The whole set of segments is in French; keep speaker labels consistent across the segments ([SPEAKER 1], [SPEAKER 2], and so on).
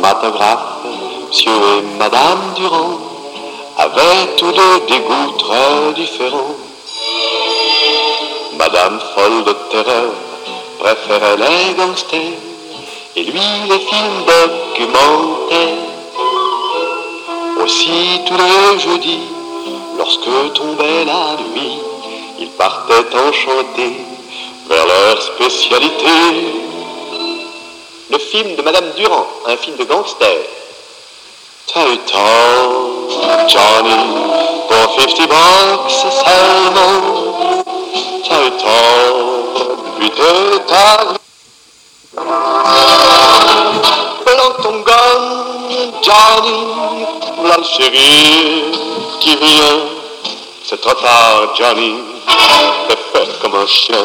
[SPEAKER 1] cinématographe, Monsieur et Madame Durand avaient tous deux des goûts très différents. Madame folle de terreur préférait les gangsters et lui les films documentaires. Aussi tous les jeudis, lorsque tombait la nuit, ils partaient enchantés vers leur spécialité. Le film de Madame Durand, un film de gangster. T'as tort, Johnny, pour 50 bucks seulement. T'as tort, buter ta planque ton gun, Johnny, voilà le shérif qui vient. C'est trop tard, Johnny, t'es fait comme un chien.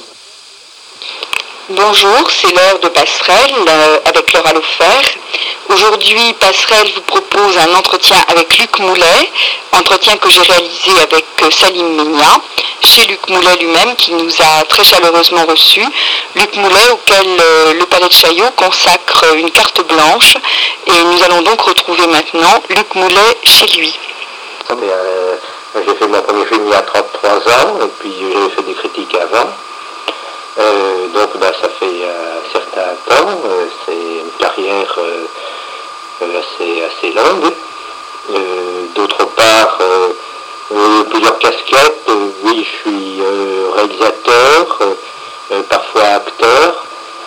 [SPEAKER 2] Bonjour, c'est l'heure de Passerelle avec Laura Lofer. Aujourd'hui, Passerelle vous propose un entretien avec Luc Moulet, entretien que j'ai réalisé avec Salim Migna, chez Luc Moulet lui-même qui nous a très chaleureusement reçus. Luc Moulet auquel le Palais de Chaillot consacre une carte blanche et nous allons donc retrouver maintenant Luc Moulet chez lui.
[SPEAKER 3] J'ai fait mon premier film il y a 33 ans et puis j'avais fait des critiques avant. Donc ça fait un certain temps, c'est une carrière assez longue. D'autre part, plusieurs casquettes, oui je suis réalisateur, parfois acteur,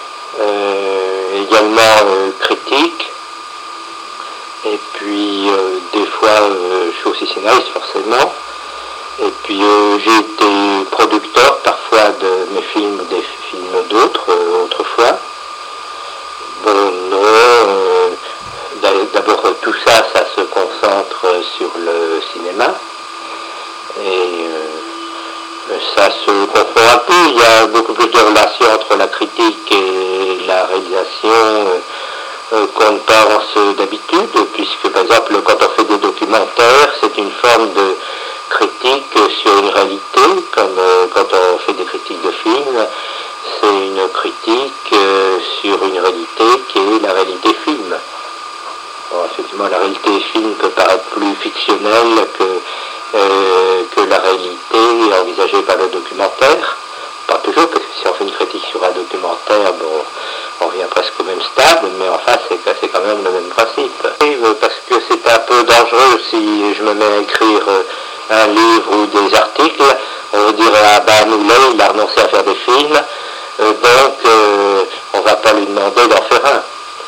[SPEAKER 3] également critique, et puis des fois je suis aussi scénariste forcément. Et puis j'ai été producteur parfois de mes films, des films d'autres autrefois. Bon, non, d'abord tout ça se concentre sur le cinéma. Et ça se confond un peu, il y a beaucoup plus de relations entre la critique et la réalisation qu'on ne pense d'habitude, puisque par exemple quand on fait des documentaires, c'est une forme de critique sur une réalité, comme quand on fait des critiques de films, c'est une critique sur une réalité qui est la réalité film. Bon, effectivement, la réalité film peut paraître plus fictionnelle que la réalité envisagée par le documentaire. Pas toujours, parce que si on fait une critique sur un documentaire, bon, on revient presque au même stade, mais enfin c'est quand même le même principe. Parce que c'est un peu dangereux si je me mets à écrire un livre ou des articles, on va dire Moulet, il a renoncé à faire des films, donc on va pas lui demander d'en faire un.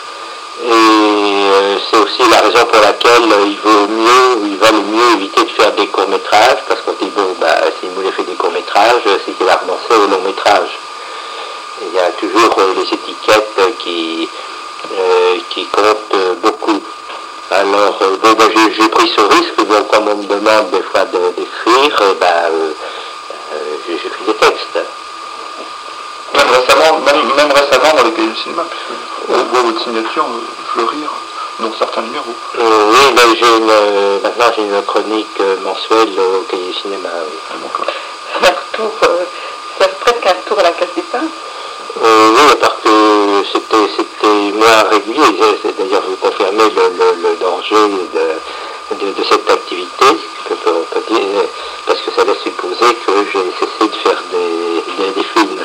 [SPEAKER 3] Et c'est aussi la raison pour laquelle il va le mieux éviter de faire des courts-métrages, parce qu'on dit bon, si Moulet fait des courts-métrages, c'est qu'il va renoncer au long-métrage. Il y a toujours les étiquettes qui comptent beaucoup. Alors, j'ai pris ce risque, donc quand on me demande des fois d'écrire, j'écris des textes.
[SPEAKER 4] Même récemment dans les cahiers du cinéma, puisque on voit votre signature fleurir dans certains numéros.
[SPEAKER 3] Oui, maintenant j'ai une chronique mensuelle au cahier du cinéma. Oui.
[SPEAKER 2] C'est presque un retour à la case des pins.
[SPEAKER 3] Oui, parce que c'était moins régulier. D'ailleurs, vous confirmez le danger de cette activité, on peut dire, parce que ça laisse supposer que j'ai cessé de faire des films.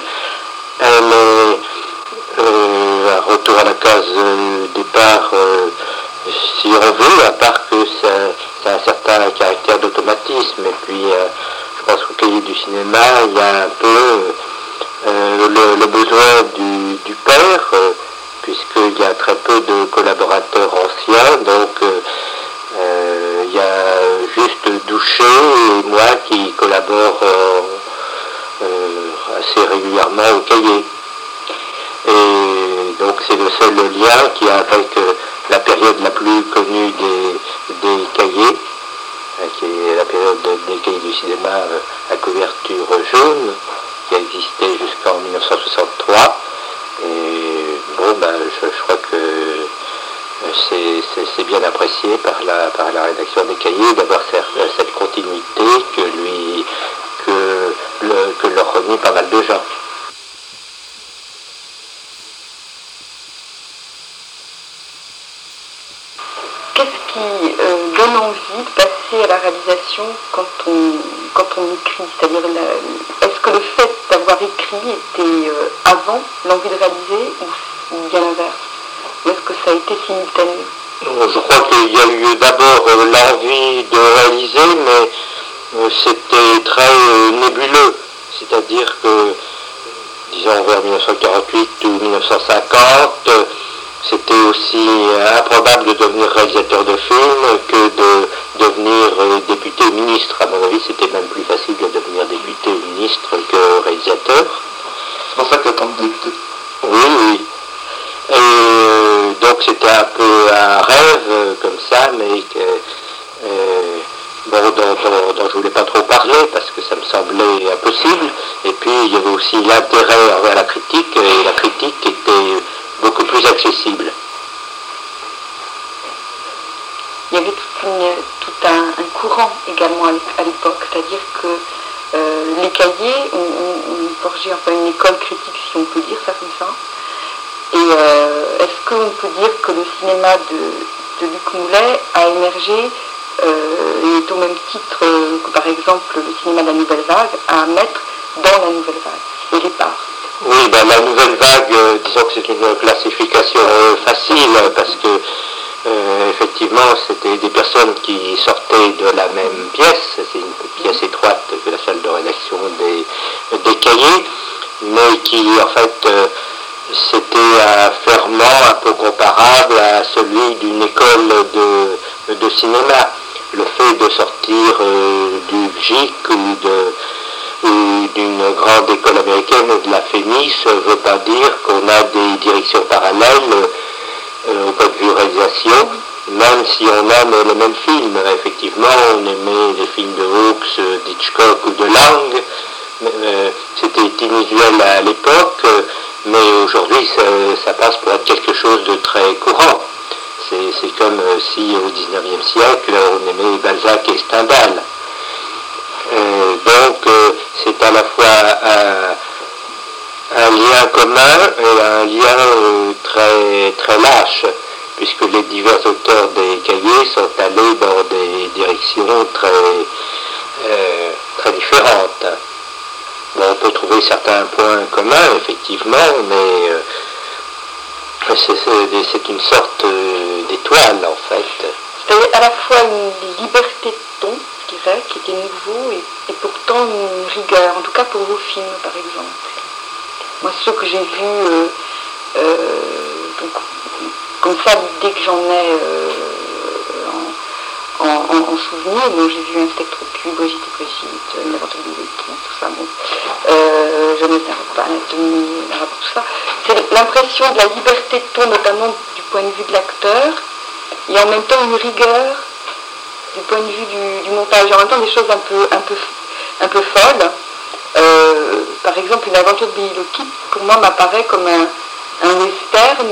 [SPEAKER 3] Un retour à la case départ, si on veut, à part que ça a un certain caractère d'automatisme, et puis je pense qu'au cahier du cinéma, il y a un peu le besoin du père, puisqu'il y a très peu de collaborateurs anciens, donc il y a juste Douchet et moi qui collaborent assez régulièrement au cahier. Et donc c'est le seul lien qu'il y a avec la période la plus connue des cahiers, qui est la période des cahiers du cinéma à couverture jaune, qui a existé jusqu'en 1963. Et bon, je crois que c'est bien apprécié par la rédaction des cahiers d'avoir cette continuité que leur renie pas mal de gens.
[SPEAKER 2] réalisation quand on écrit? C'est-à-dire, est-ce que le fait d'avoir écrit était avant l'envie de réaliser ou bien l'inverse? Ou est-ce que ça a été simultané?
[SPEAKER 3] Je crois qu'il y a eu d'abord l'envie de réaliser, mais c'était très nébuleux. C'est-à-dire que, disons vers 1948 ou 1950, c'était aussi improbable de devenir réalisateur de films que de devenir député ou ministre. À mon avis, c'était même plus facile de devenir député ou ministre que réalisateur.
[SPEAKER 4] C'est pour ça que tu attends de député.
[SPEAKER 3] Oui. Et donc c'était un peu un rêve comme ça, mais dont je voulais pas trop parler parce que ça me semblait impossible. Et puis il y avait aussi l'intérêt envers la critique, et la critique était beaucoup plus accessible.
[SPEAKER 2] Il y avait tout un courant également à l'époque, c'est-à-dire que les cahiers ont forgé enfin une école critique, si on peut dire ça comme ça. Et est-ce qu'on peut dire que le cinéma de Luc Moulet a émergé et est au même titre que par exemple le cinéma de la Nouvelle Vague à mettre dans la Nouvelle Vague et les parts?
[SPEAKER 3] Oui, la Nouvelle Vague, disons que c'est une classification facile parce que effectivement c'était des personnes qui sortaient de la même pièce, c'est une pièce étroite que la salle de rédaction des cahiers, mais qui en fait c'était un ferment un peu comparable à celui d'une école de cinéma. Le fait de sortir du GIC ou d'une grande école américaine ou de la FEMIS ne veut pas dire qu'on a des directions parallèles au point de vue réalisation, même si on aime les mêmes films. Effectivement, on aimait les films de Hawks, d'Hitchcock ou de Lang. C'était inusuel à l'époque, mais aujourd'hui ça passe pour être quelque chose de très courant. C'est comme si au XIXe siècle on aimait Balzac et Stendhal. Donc c'est à la fois un lien commun et un lien très lâche, puisque les divers auteurs des cahiers sont allés dans des directions très différentes. Bon, on peut trouver certains points communs, effectivement, mais c'est une sorte d'étoile, en fait.
[SPEAKER 2] C'était à la fois une liberté de ton, je dirais, qui était nouveau, et pourtant une rigueur, en tout cas pour vos films, par exemple. Moi, ceux que j'ai vus, donc, comme ça, l'idée que j'en ai en souvenir, bon, j'ai vu un spectrocu, Brigitte et Brigitte, N'importe tout ça, bon, je ne sais pas, anatomie, tout ça. C'est l'impression de la liberté de ton, notamment du point de vue de l'acteur, et en même temps une rigueur du point de vue du montage, en même temps des choses un peu folles. Par exemple, une aventure de Billy le Kid, pour moi, m'apparaît comme un western.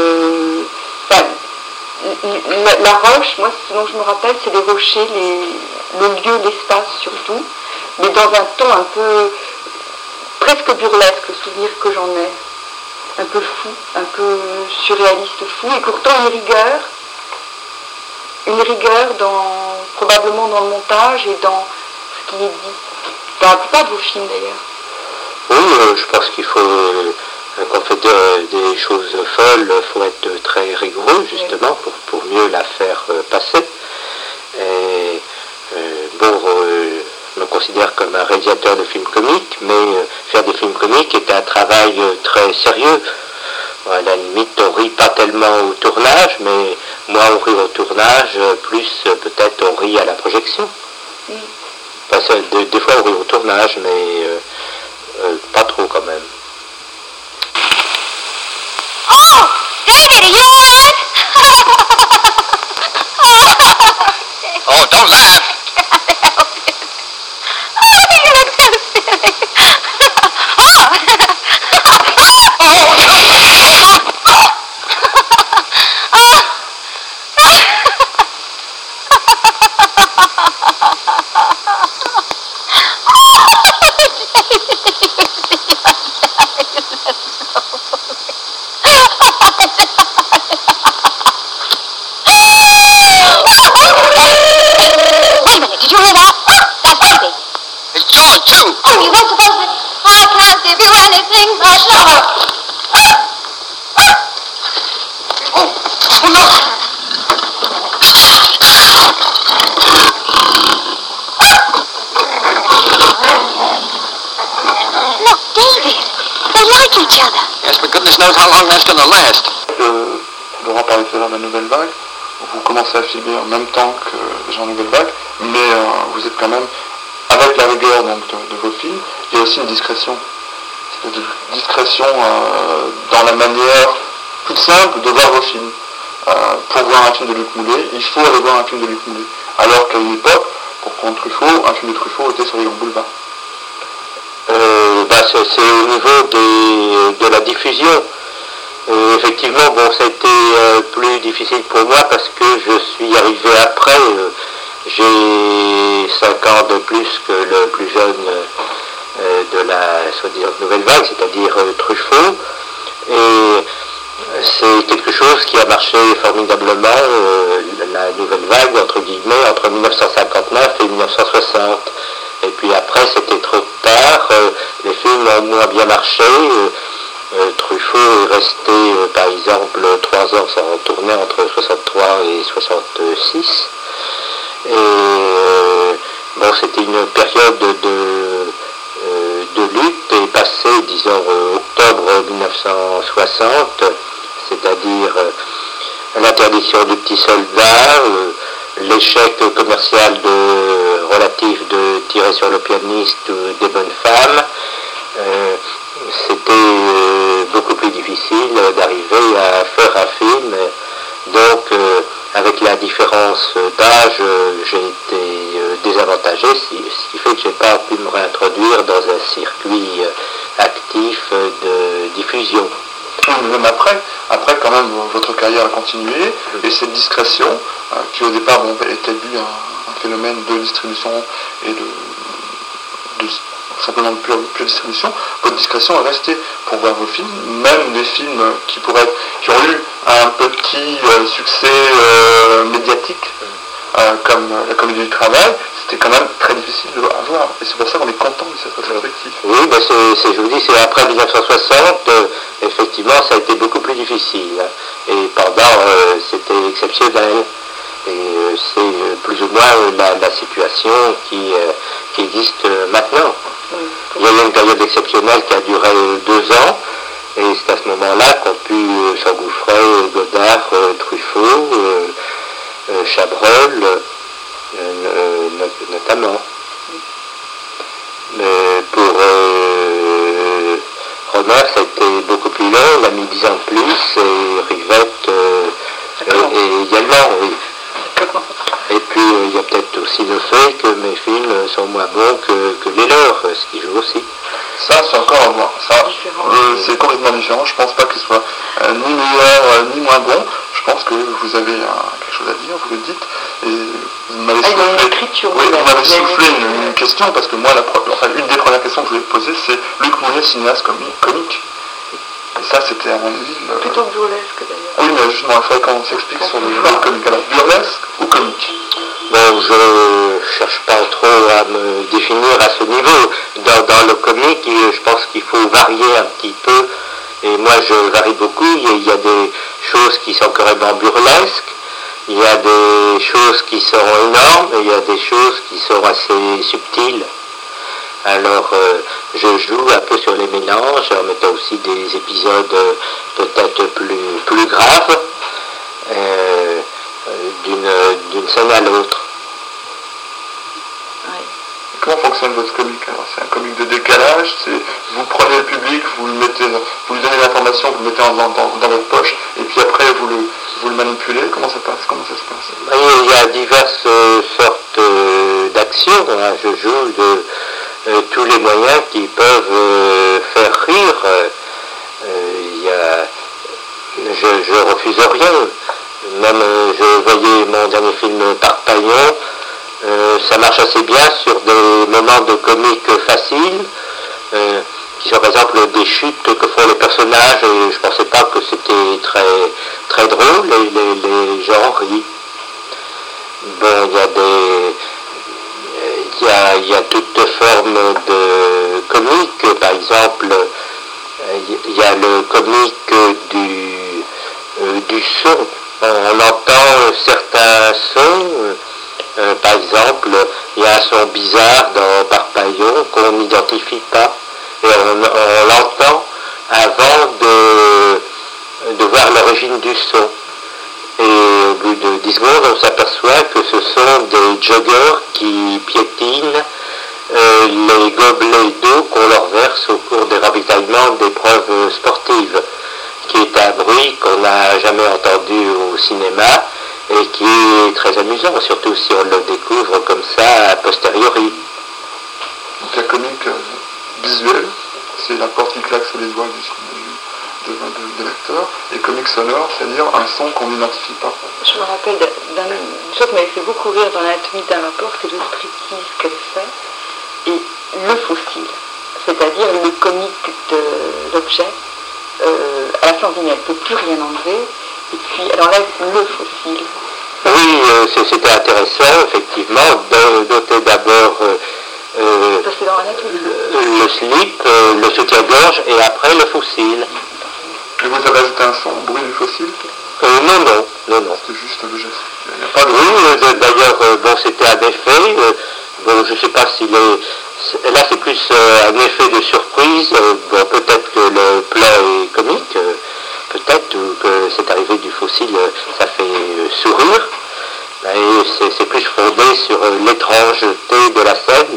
[SPEAKER 2] La roche, moi, ce dont je me rappelle, c'est les rochers, le lieu, l'espace surtout, mais dans un ton un peu presque burlesque, le souvenir que j'en ai, un peu fou, un peu surréaliste fou, et pourtant une rigueur probablement dans le montage et dans ce qui est dit, dans la plupart de vos films d'ailleurs.
[SPEAKER 3] Oui, je pense qu'il faut, quand on fait des choses folles, il faut être très rigoureux, justement, pour mieux la faire passer. Et je me considère comme un réalisateur de films comiques, mais faire des films comiques est un travail très sérieux. À la limite, on rit pas tellement au tournage, mais moins on rit au tournage, plus peut-être on rit à la projection. Parce que des fois on rit au tournage, mais pas trop quand même.
[SPEAKER 5] Oh! David, are you alright?
[SPEAKER 1] Oh, don't laugh.
[SPEAKER 5] Oh, you look so silly.
[SPEAKER 1] too.
[SPEAKER 5] Oh, you don't suppose that I can't give you anything but love?
[SPEAKER 1] Oh, look!
[SPEAKER 5] Look, David, they like each other.
[SPEAKER 1] Yes, but goodness knows how long that's going to last.
[SPEAKER 4] Laurent parlait tout à l'heure de la nouvelle vague. Vous commencez à filmer en même temps que les gens de nouvelle vague, mais vous êtes quand même, avec la rigueur donc, de vos films, il y a aussi une discrétion. C'est une discrétion dans la manière toute simple de voir vos films. Pour voir un film de Luc Moulet, il faut aller voir un film de Luc Moulet. Alors qu'à une époque, pour prendre Truffaut, un film de Truffaut était sur les grands boulevards.
[SPEAKER 3] C'est au niveau de la diffusion. Effectivement, bon, ça a été plus difficile pour moi parce que je suis arrivé après. J'ai 5 ans de plus que le plus jeune de la soi-disant nouvelle vague, c'est-à-dire Truffaut. Et c'est quelque chose qui a marché formidablement, la nouvelle vague, entre guillemets, entre 1959 et 1960. Et puis après, c'était trop tard, les films ont moins bien marché. Truffaut est resté, par exemple, 3 ans sans tourner entre 63 et 66. Et bon, c'était une période de lutte et passé, disons, octobre 1960, c'est-à-dire l'interdiction du petit soldat, l'échec commercial relatif de Tirer sur le pianiste ou des bonnes femmes. C'était beaucoup plus difficile d'arriver à faire un film. Donc, avec la différence d'âge, j'ai été désavantagé, ce qui fait que je n'ai pas pu me réintroduire dans un circuit actif de diffusion.
[SPEAKER 4] Même après quand même, votre carrière a continué, et cette discrétion, qui au départ était due à un phénomène de distribution et de simplement de pure distribution, votre discrétion est restée pour voir vos films, même des films qui ont eu un petit succès médiatique, comme La Comédie du Travail, c'était quand même très difficile à voir, et c'est pour ça qu'on est content de cette rétrospective.
[SPEAKER 3] Oui, mais je vous dis, c'est après 1960, effectivement, ça a été beaucoup plus difficile, et pendant, c'était exceptionnel. Et c'est plus ou moins la situation qui existe maintenant. Il y a eu une période exceptionnelle qui a duré 2 ans, et c'est à ce moment-là qu'ont pu s'engouffrer Godard, Truffaut, Chabrol, notamment. Pour Romer, ça a été beaucoup plus long, il a mis 10 ans de plus, et Rivette également, oui. Et puis il y a peut-être aussi le fait que mes films sont moins bons que les leurs, ce qui joue aussi.
[SPEAKER 4] Ça, c'est encore à voir. C'est complètement différent. Je ne pense pas qu'il soit ni meilleur ni moins bon. Je pense que vous avez quelque chose à dire, vous le dites. Et vous m'avez soufflé une question, parce que moi, une des premières questions que je voulais poser, c'est Luc Moulet, cinéaste comique. Et ça, c'était à mon avis...
[SPEAKER 2] Plutôt burlesque d'ailleurs.
[SPEAKER 4] Oui, mais justement, il faudrait qu'on s'explique sur le genre comique. Alors, burlesque ou comique?
[SPEAKER 3] Bon, je cherche pas trop à me définir à ce niveau. Dans le comique, je pense qu'il faut varier un petit peu. Et moi, je varie beaucoup. Il y a des choses qui sont carrément burlesques. Il y a des choses qui sont énormes. Et il y a des choses qui sont assez subtiles. Alors, je joue un peu sur les mélanges, en mettant aussi des épisodes peut-être plus graves, d'une scène à l'autre.
[SPEAKER 4] Comment fonctionne votre comique? Alors, c'est un comique de décalage, vous prenez le public, vous lui donnez l'information, vous le mettez dans votre poche, et puis après vous le manipulez. Comment ça se passe?
[SPEAKER 3] Il y a diverses sortes d'actions. Je joue de tous les moyens qui peuvent faire rire. Je refuse rien. Même je voyais mon dernier film Parpaillon, ça marche assez bien sur des moments de comique facile, qui sont par exemple des chutes que font les personnages, et je pensais pas que c'était très, très drôle, et les gens rient. Bon, il il y a toutes formes de comique. Par exemple, il y a le comique du son. On entend certains sons. Par exemple, il y a un son bizarre dans Parpaillon qu'on n'identifie pas. Et on l'entend avant de voir l'origine du son. Et au bout de 10 secondes, on s'aperçoit que ce sont des joggeurs qui piétinent les gobelets d'eau qu'on leur verse au cours des ravitaillements d'épreuves sportives, qui est un bruit qu'on n'a jamais entendu au cinéma et qui est très amusant, surtout si on le découvre comme ça a posteriori.
[SPEAKER 4] Donc la comique visuelle, c'est la porte qui claque sur les doigts de l'acteur, et comique sonore, c'est-à-dire un son qu'on n'identifie pas.
[SPEAKER 2] Je me rappelle d'une chose qui m'avait fait beaucoup rire dans l'anatomie d'un rapport, c'est le striptease qu'elle fait, et le fossile, c'est-à-dire le comique de l'objet. À la fin, elle ne peut plus rien enlever, et puis elle enlève le fossile.
[SPEAKER 3] Oui, c'était intéressant, effectivement, de noter d'abord le slip, le soutien-gorge, et après le fossile.
[SPEAKER 4] Et vous avez ajouté un son, bruit du fossile?
[SPEAKER 3] Non.
[SPEAKER 4] C'était juste le geste. Il n'y a pas de...
[SPEAKER 3] Oui, d'ailleurs, c'était un effet. Je ne sais pas si là c'est plus un effet de surprise. Peut-être que le plat est comique, peut-être que cette arrivée du fossile, ça fait sourire. Et c'est plus fondé sur l'étrangeté de la scène.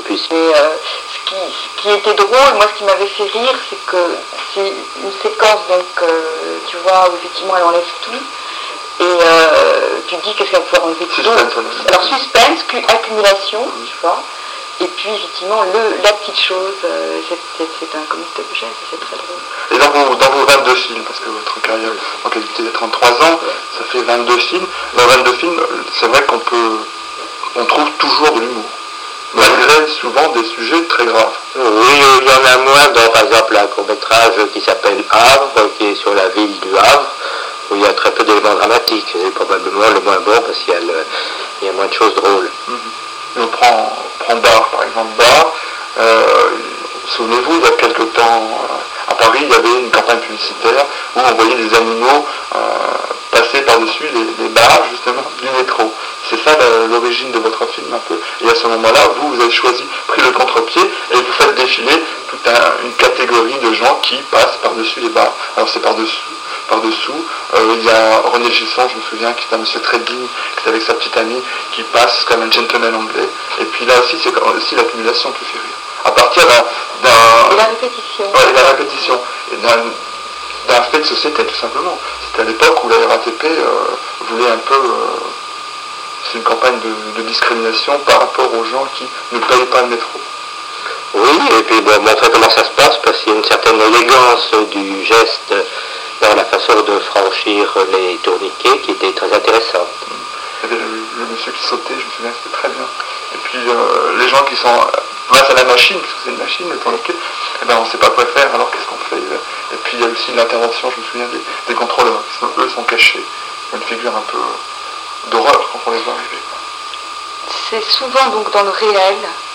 [SPEAKER 2] Ce qui était drôle, moi ce qui m'avait fait rire, c'est que c'est une séquence, donc tu vois, où effectivement elle enlève tout, et tu te dis qu'est-ce qu'elle va pouvoir enlever tout. Alors suspense, accumulation, tu vois, et puis effectivement la petite chose, c'est un comique d'objet, c'est très drôle.
[SPEAKER 4] Et dans vos 22 films, parce que votre carrière en qualité de 33 ans, ça fait 22 films, dans 22 films, c'est vrai on trouve toujours de l'humour, malgré souvent des sujets très graves.
[SPEAKER 3] Oui, il y en a moins dans, par exemple, un court-métrage qui s'appelle Havre, qui est sur la ville du Havre, où il y a très peu d'éléments dramatiques. C'est probablement le moins bon parce qu'il y a moins de choses drôles.
[SPEAKER 4] On prend Bar, par exemple. Bar, souvenez-vous, il y a quelque temps, à Paris, il y avait une campagne publicitaire où on voyait des animaux passer par-dessus les barres, justement, du métro. C'est ça l'origine de votre film, un peu. Et à ce moment-là, vous avez pris le contre-pied et vous faites défiler toute une catégorie de gens qui passent par-dessus les barres. Alors c'est par-dessous, il y a René Gisson, je me souviens, qui est un monsieur très digne, qui est avec sa petite amie, qui passe comme un gentleman anglais. Et puis là aussi, c'est aussi l'accumulation qui fait rire. À partir
[SPEAKER 2] Et la répétition.
[SPEAKER 4] Ouais, la répétition. Et d'un fait de société, tout simplement. C'était à l'époque où la RATP voulait un peu... c'est une campagne de discrimination par rapport aux gens qui ne payent pas le métro.
[SPEAKER 3] Oui, et puis montrer comment ça se passe, parce qu'il y a une certaine élégance du geste dans la façon de franchir les tourniquets qui était très intéressante.
[SPEAKER 4] Il y avait le monsieur qui sautait, je me souviens, c'était très bien. Et puis les gens qui sont face à la machine, parce que c'est une machine, le tourniquet, on ne sait pas quoi faire, alors qu'est-ce qu'on fait? Et puis il y a aussi l'intervention, je me souviens, des contrôleurs, qui eux sont cachés. Une figure un peu d'horreur quand on les voit arriver.
[SPEAKER 2] C'est souvent donc dans le réel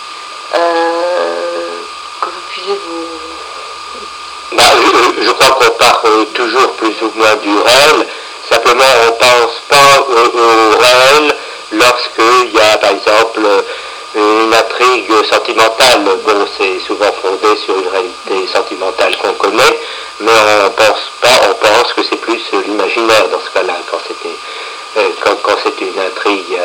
[SPEAKER 2] que vous puisez vous...
[SPEAKER 3] Je crois qu'on part toujours plus ou moins du réel, simplement on ne pense pas au réel lorsqu'il y a par exemple une intrigue sentimentale. Bon, c'est souvent fondé sur une réalité sentimentale qu'on connaît, mais on pense que c'est plus l'imaginaire dans ce cas-là, quand c'est une intrigue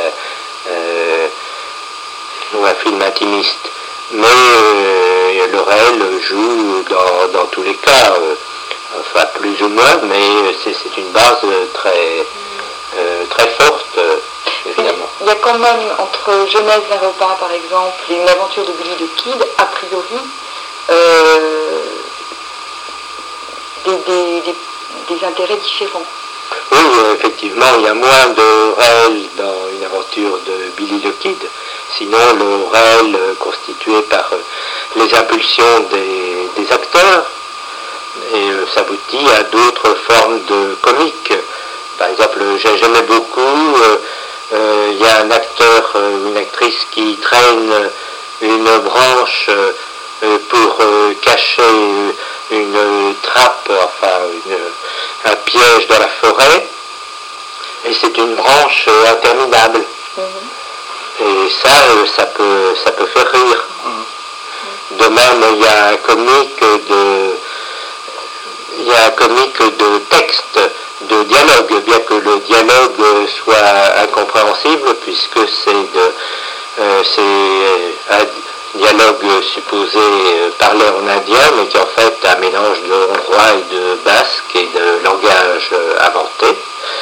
[SPEAKER 3] ou un film intimiste. Mais le réel joue dans tous les cas, enfin plus ou moins, mais c'est une base très forte, évidemment.
[SPEAKER 2] Il y a quand même, entre Genèse d'un repas par exemple et une aventure de Billy the Kid, a priori, des intérêts différents.
[SPEAKER 3] Oui, effectivement, il y a moins de réel dans une aventure de Billy the Kid. Sinon, le réel constitué par les impulsions des acteurs et s'aboutit à d'autres formes de comique. Par exemple, j'aimais beaucoup, il y a un acteur ou une actrice qui traîne une branche pour cacher une trappe, enfin un piège dans la forêt, et c'est une branche interminable. Et ça peut faire rire. De même, il y a un comique de texte, de dialogue, bien que le dialogue soit incompréhensible, puisque c'est un dialogue supposé parler en indien, mais qui est en fait un mélange de hongrois et de basque et de langage inventé.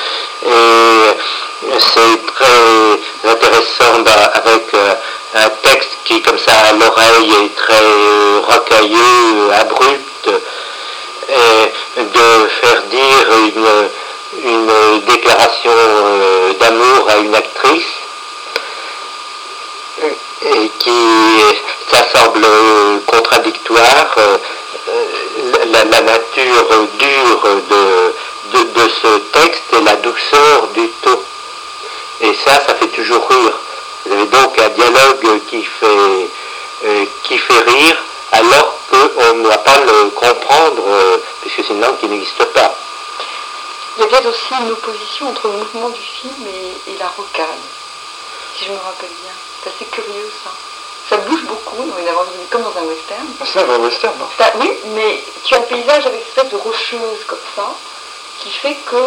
[SPEAKER 3] Et c'est très intéressant avec un texte qui, comme ça, à l'oreille, est très rocailleux, abrupt, et de faire dire une déclaration d'amour à une actrice, et ça semble contradictoire, la nature dure de ce texte et la douceur du ton. Et ça fait toujours rire. Vous avez donc un dialogue qui fait rire, alors qu'on ne doit pas le comprendre, puisque c'est une langue qui n'existe pas.
[SPEAKER 2] Il y a peut-être aussi une opposition entre le mouvement du film et la rocade, si je me rappelle bien. C'est assez curieux, ça. Ça bouge beaucoup, comme dans un western.
[SPEAKER 4] C'est un western, non?
[SPEAKER 2] Oui, mais tu as le paysage avec cette espèce de rocheuse comme ça, qui fait que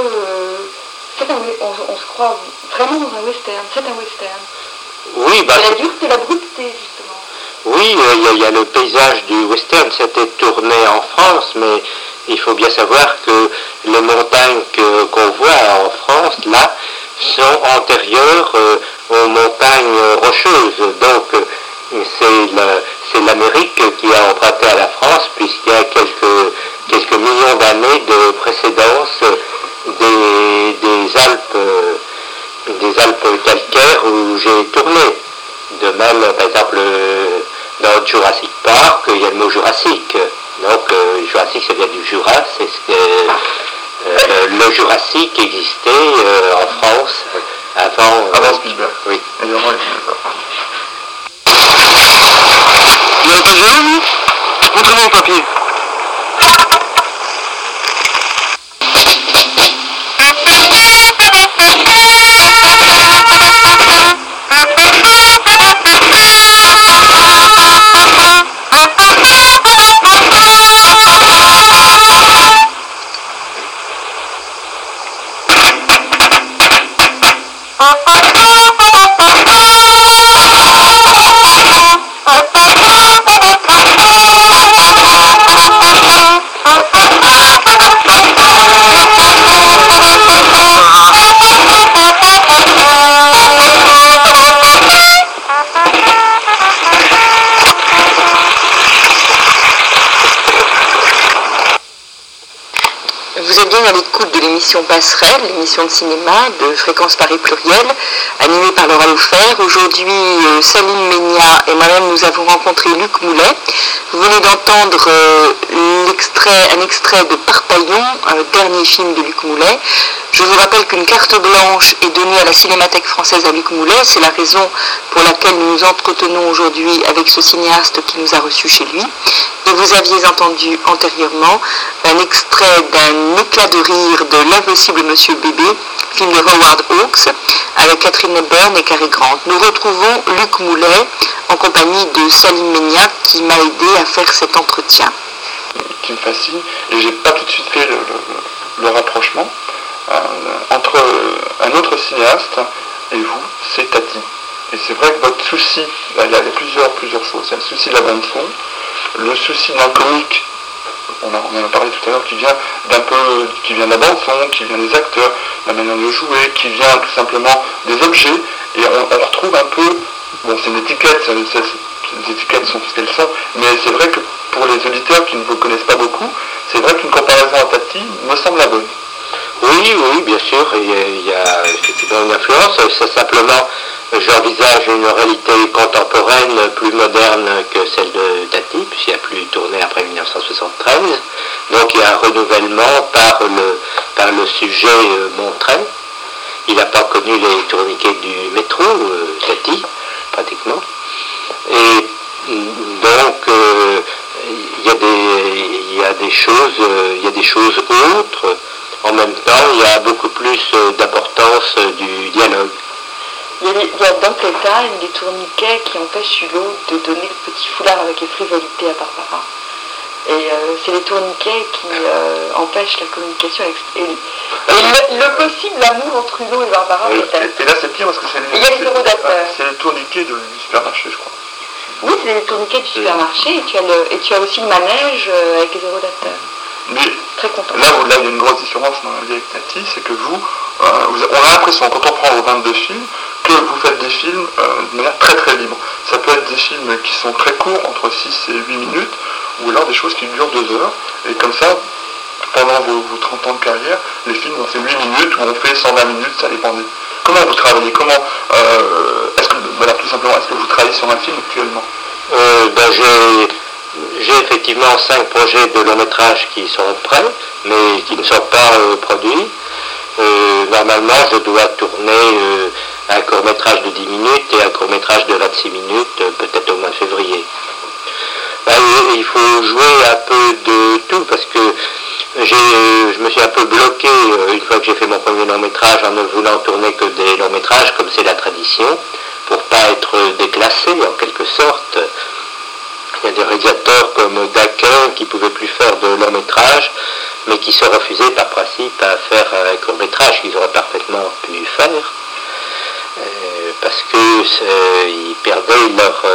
[SPEAKER 2] on se croit vraiment dans un western. C'est un western.
[SPEAKER 3] Oui,
[SPEAKER 2] c'est la dureté, l'abruptité, justement.
[SPEAKER 3] Oui, il y a le paysage du western. C'était tourné en France, mais il faut bien savoir que les montagnes qu'on voit en France, là, sont antérieures aux montagnes rocheuses. Donc, c'est l'Amérique qui a emprunté à la France, puisqu'il y a quelques millions d'années de précédence des Alpes calcaires où j'ai tourné. De même, par exemple, dans Jurassic Park, il y a le mot Jurassique. Donc, Jurassique, ça vient du Jura, c'est ce que le Jurassique existait en France avant
[SPEAKER 4] Spielberg.
[SPEAKER 3] Oui.
[SPEAKER 4] Et il y aura
[SPEAKER 1] Il y a un papier, vous? Montrez-moi le papier.
[SPEAKER 2] Vous êtes bien à l'écoute de l'émission Passerelle, l'émission de cinéma de Fréquence Paris Pluriel, animée par Laura Loufer. Aujourd'hui, Salim Ménia et moi-même, nous avons rencontré Luc Moulet. Vous venez d'entendre un extrait de Parpaillon, dernier film de Luc Moulet. Je vous rappelle qu'une carte blanche est donnée à la Cinémathèque française à Luc Moulet. C'est la raison pour laquelle nous nous entretenons aujourd'hui avec ce cinéaste qui nous a reçus chez lui. Et vous aviez entendu antérieurement un extrait d'un éclat de rire de L'Impossible Monsieur Bébé, film de Howard Hawks, avec Catherine Hepburn et Cary Grant. Nous retrouvons Luc Moulet en compagnie de Salim Ménia qui m'a aidé à faire cet entretien.
[SPEAKER 4] Qui me fascine, et j'ai pas tout de suite fait le rapprochement entre un autre cinéaste et vous, c'est Tati. Et c'est vrai que votre souci, il y a plusieurs choses. Il y a le souci de la bande son, le souci d'un comique, on en a parlé tout à l'heure, qui vient de la bande son, qui vient des acteurs, la manière de jouer, qui vient tout simplement des objets, et on retrouve un peu, bon c'est une étiquette, les étiquettes sont ce qu'elles sont, mais c'est vrai que pour les auditeurs qui ne vous connaissent pas beaucoup, c'est vrai qu'une comparaison à Tati me semble la bonne.
[SPEAKER 3] Oui, bien sûr, il y a effectivement une influence. C'est simplement, j'envisage une réalité contemporaine plus moderne que celle de Tati, puisqu'il n'a plus tourné après 1973. Donc il y a un renouvellement par le sujet montré. Il n'a pas connu les tourniquets du métro, Tati, pratiquement. Et il y a des choses autres. En même temps, il y a beaucoup plus d'importance du dialogue.
[SPEAKER 2] Il y a dans Playtime des tourniquets qui empêchent Hulot de donner le petit foulard avec les frivolités à Barbara. Et c'est les tourniquets qui empêchent la communication et le possible amour entre Hulot et Barbara.
[SPEAKER 4] Et là c'est pire parce que c'est les tourniquets du supermarché, je crois.
[SPEAKER 2] Oui, c'est les tourniquets du supermarché et tu as aussi le manège avec les hérodateurs.
[SPEAKER 4] Mais
[SPEAKER 2] très content.
[SPEAKER 4] Là, il y a une grosse différence dans la vie avec Tati, c'est que vous, on a l'impression, quand on prend vos 22 films, que vous faites des films de manière très très libre. Ça peut être des films qui sont très courts, entre 6 et 8 minutes, ou alors des choses qui durent 2 heures. Et comme ça, pendant vos 30 ans de carrière, les films ont fait 8 minutes, ou ont fait 120 minutes, ça dépendait. Comment vous travaillez? Tout simplement, est-ce que vous travaillez sur un film actuellement?
[SPEAKER 3] J'ai effectivement 5 projets de long métrage qui sont prêts, mais qui ne sont pas produits. Normalement, je dois tourner un court métrage de 10 minutes et un court métrage de 26 minutes, peut-être au mois de février. Il faut jouer un peu de tout, parce que je me suis un peu bloqué une fois que j'ai fait mon premier long métrage en ne voulant tourner que des longs métrages, comme c'est la tradition, pour pas être déclassé en quelque sorte. Il y a des réalisateurs comme Daquin qui ne pouvaient plus faire de long métrage, mais qui se refusaient par principe à faire un court métrage qu'ils auraient parfaitement pu faire, parce qu'ils perdaient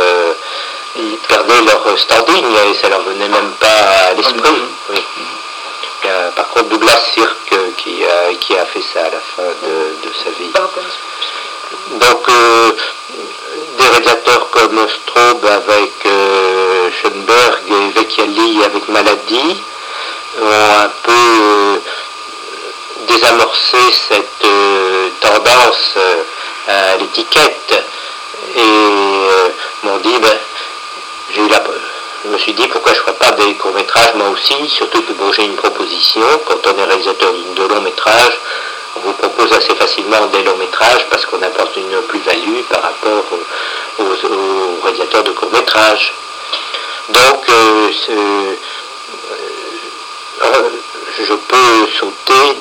[SPEAKER 3] leur standing et ça leur venait même pas à l'esprit. Oui. Il y a par contre Douglas Sirk qui a fait ça à la fin de sa vie. Donc des réalisateurs comme Straub avec Schoenberg et Vecchiali avec Maladie ont un peu désamorcé cette tendance à l'étiquette et m'ont dit, je me suis dit pourquoi je ne ferais pas des courts-métrages moi aussi, surtout que j'ai une proposition, quand on est réalisateur de long-métrage, on vous propose assez facilement des longs-métrages parce qu'on apporte une plus-value par rapport aux réalisateurs de courts-métrages. Donc, je peux sauter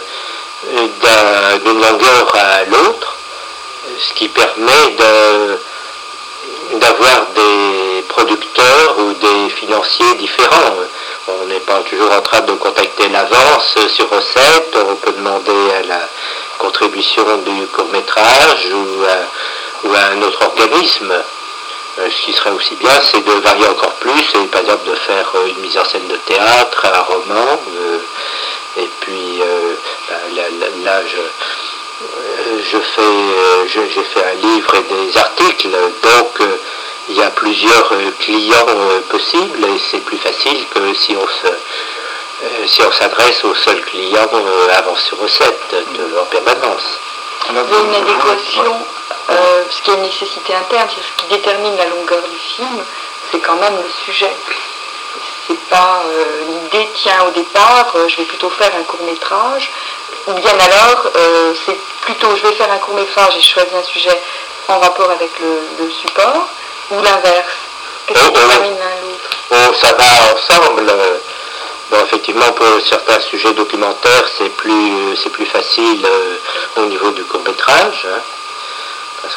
[SPEAKER 3] d'une longueur à l'autre, ce qui permet d'avoir des producteurs ou des financiers différents. On n'est pas toujours en train de contacter l'avance sur recette, on peut demander à la contribution du court-métrage ou à un autre organisme. Ce qui serait aussi bien, c'est de varier encore plus, et par exemple de faire une mise en scène de théâtre, un roman, et puis là j'ai fait un livre et des articles, donc il y a plusieurs clients possibles et c'est plus facile que si on s'adresse au seul client avance sur recette en permanence.
[SPEAKER 2] Il y a une adéquation, parce qu'il y a une nécessité interne, ce qui détermine la longueur du film, c'est quand même le sujet. C'est pas l'idée tient au départ, je vais plutôt faire un court-métrage, ou bien alors c'est plutôt je vais faire un court-métrage et je choisis un sujet en rapport avec le support, ou l'inverse. Qu'est-ce qui détermine l'un l'autre?
[SPEAKER 3] Ça va ensemble. Bon, effectivement, pour certains sujets documentaires, c'est plus facile au niveau du court-métrage, hein, parce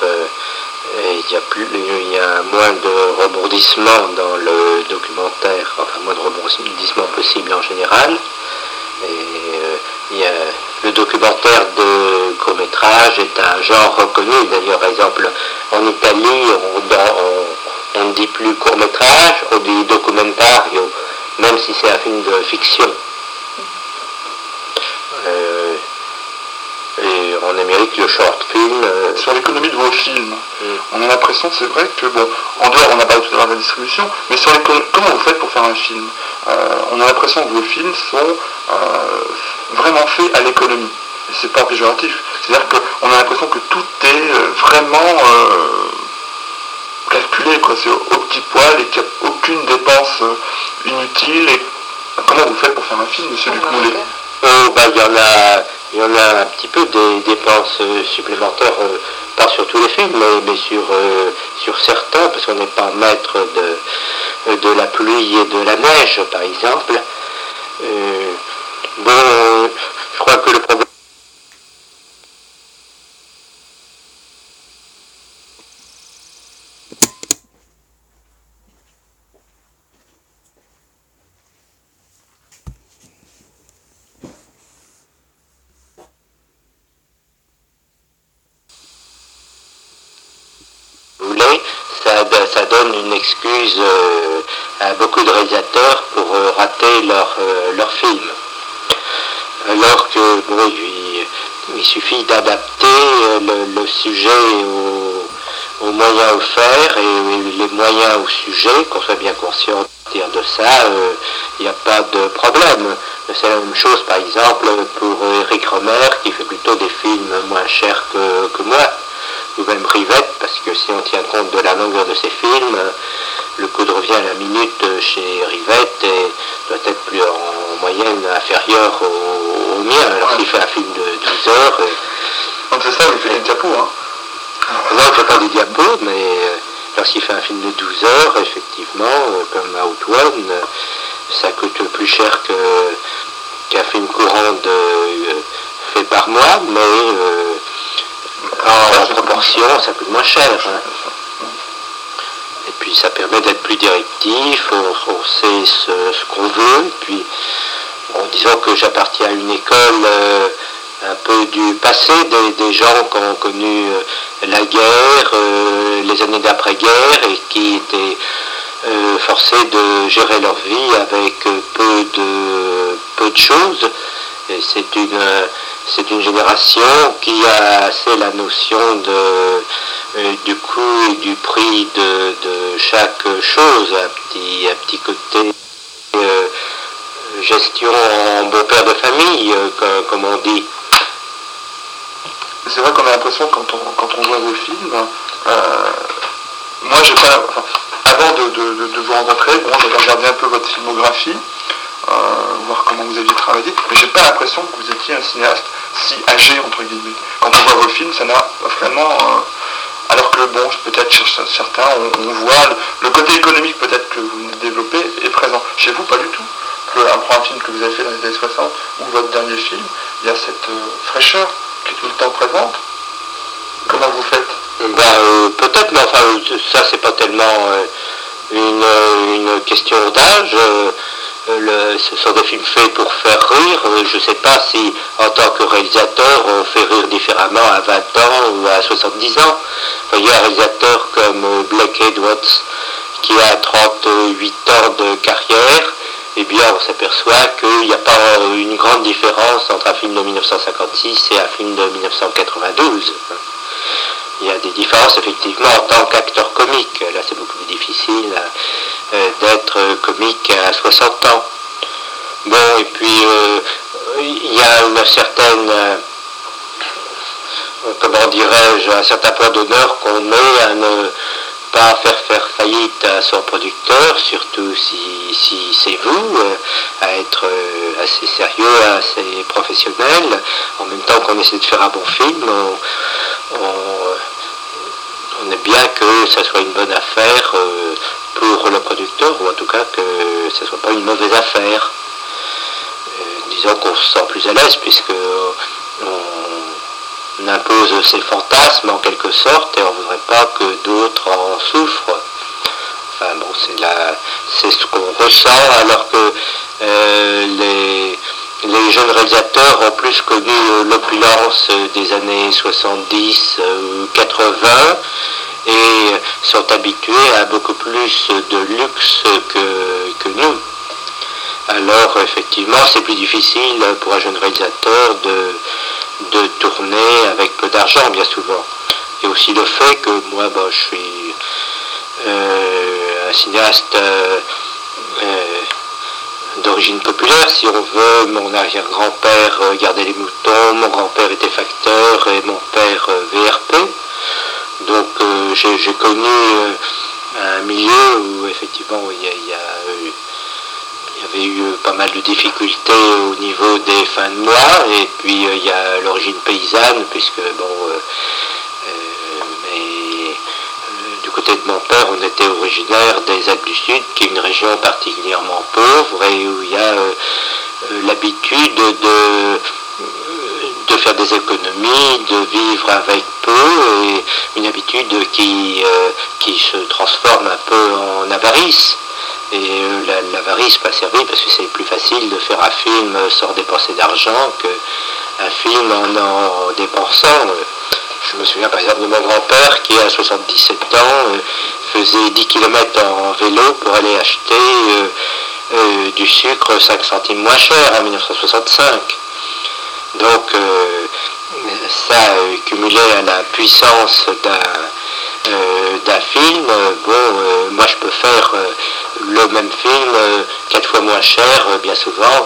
[SPEAKER 3] il y a moins de rebondissements dans le documentaire, enfin moins de rebondissements possibles en général. Et le documentaire de court-métrage est un genre reconnu. D'ailleurs, par exemple, en Italie, on ne dit plus court-métrage, on dit documentario, même si c'est un film de fiction. Et en Amérique, le short film...
[SPEAKER 4] Sur l'économie de vos films, on a l'impression, c'est vrai que, en dehors, on n'a pas tout à l'heure de la distribution, mais comment vous faites pour faire un film? On a l'impression que vos films sont vraiment faits à l'économie. Et c'est pas péjoratif. C'est-à-dire qu'on a l'impression que tout est vraiment calculé, quoi. C'est au petit poil et qu'il n'y a aucune dépense inutile. Et comment vous faites pour faire un film, monsieur Luc Moulet?
[SPEAKER 3] Il y en a un petit peu des dépenses supplémentaires, pas sur tous les films, mais sur certains, parce qu'on n'est pas maître de la pluie et de la neige, par exemple. Je crois que le problème... Ça donne une excuse à beaucoup de réalisateurs pour rater leur film. Alors que il suffit d'adapter le sujet aux moyens offerts et les moyens au sujet, qu'on soit bien conscient de ça, il n'y a pas de problème. C'est la même chose par exemple pour Eric Romer qui fait plutôt des films moins chers que moi. Ou même Rivette, parce que si on tient compte de la longueur de ses films, le coût de revient à la minute chez Rivette doit être plus en moyenne inférieur au mien. Alors s'il fait un film de 12 heures...
[SPEAKER 4] Donc c'est ça, il fait des diapos, hein.
[SPEAKER 3] Non, il ne fait pas des diapos, mais lorsqu'il fait un film de 12 heures, effectivement, comme Out One, ça coûte plus cher qu'un film courant fait par mois, mais... en proportion, ça coûte moins cher. Hein. Et puis ça permet d'être plus directif, on sait ce qu'on veut. Et puis, disons que j'appartiens à une école un peu du passé, des gens qui ont connu la guerre, les années d'après-guerre, et qui étaient forcés de gérer leur vie avec peu de choses. Et c'est une génération qui a assez la notion du coût et du prix de chaque chose, un petit côté gestion en bon père de famille, comme on dit.
[SPEAKER 4] C'est vrai qu'on a l'impression quand on voit vos films, moi j'ai pas, avant de vous rencontrer, j'avais regardé un peu votre filmographie, voir comment vous aviez travaillé, mais j'ai pas l'impression que vous étiez un cinéaste si âgé entre guillemets. Quand on voit vos films, ça n'a vraiment, alors que peut-être chez certains, on voit le côté économique peut-être que vous développez est présent. Chez vous, pas du tout. Après un film que vous avez fait dans les années 60 ou votre dernier film, il y a cette fraîcheur qui est tout le temps présente. Comment vous faites?
[SPEAKER 3] Peut-être, mais enfin ça c'est pas tellement une question d'âge. Ce sont des films faits pour faire rire. Je ne sais pas si, en tant que réalisateur, on fait rire différemment à 20 ans ou à 70 ans. Enfin, il y a un réalisateur comme Blake Edwards qui a 38 ans de carrière. Eh bien, on s'aperçoit qu'il n'y a pas une grande différence entre un film de 1956 et un film de 1992. Il y a des différences effectivement en tant qu'acteur comique. Là, c'est beaucoup plus difficile d'être comique à 60 ans. Bon, et puis il y a une certaine, comment dirais-je, un certain point d'honneur qu'on met à ne pas faire faillite à son producteur, surtout si c'est vous, à être assez sérieux, assez professionnel. En même temps qu'on essaie de faire un bon film, on est bien que ça soit une bonne affaire pour le producteur, ou en tout cas que ce ne soit pas une mauvaise affaire. Disons qu'on se sent plus à l'aise puisque on impose ses fantasmes en quelque sorte et on ne voudrait pas que d'autres en souffrent. Enfin bon, c'est ce qu'on ressent, alors que les jeunes réalisateurs ont plus connu l'opulence des années 70 ou 80 et sont habitués à beaucoup plus de luxe que nous. Alors effectivement c'est plus difficile pour un jeune réalisateur de tourner avec peu d'argent bien souvent. Et aussi le fait que moi je suis un cinéaste d'origine populaire, si on veut. Mon arrière-grand-père gardait les moutons, mon grand-père était facteur et mon père VRP. Donc j'ai connu un milieu où effectivement il y avait eu pas mal de difficultés au niveau des fins de mois, et puis il y a l'origine paysanne, puisque côté de mon père, on était originaire des Alpes du Sud, qui est une région particulièrement pauvre et où il y a l'habitude de faire des économies, de vivre avec peu, et une habitude qui se transforme un peu en avarice. Et l'avarice m'a servi parce que c'est plus facile de faire un film sans dépenser d'argent qu'un film en dépensant. Je me souviens par exemple de mon grand-père qui à 77 ans faisait 10 km en vélo pour aller acheter du sucre 5 centimes moins cher en 1965. Donc ça cumulé à la puissance d'un film, moi je peux faire le même film 4 fois moins cher bien souvent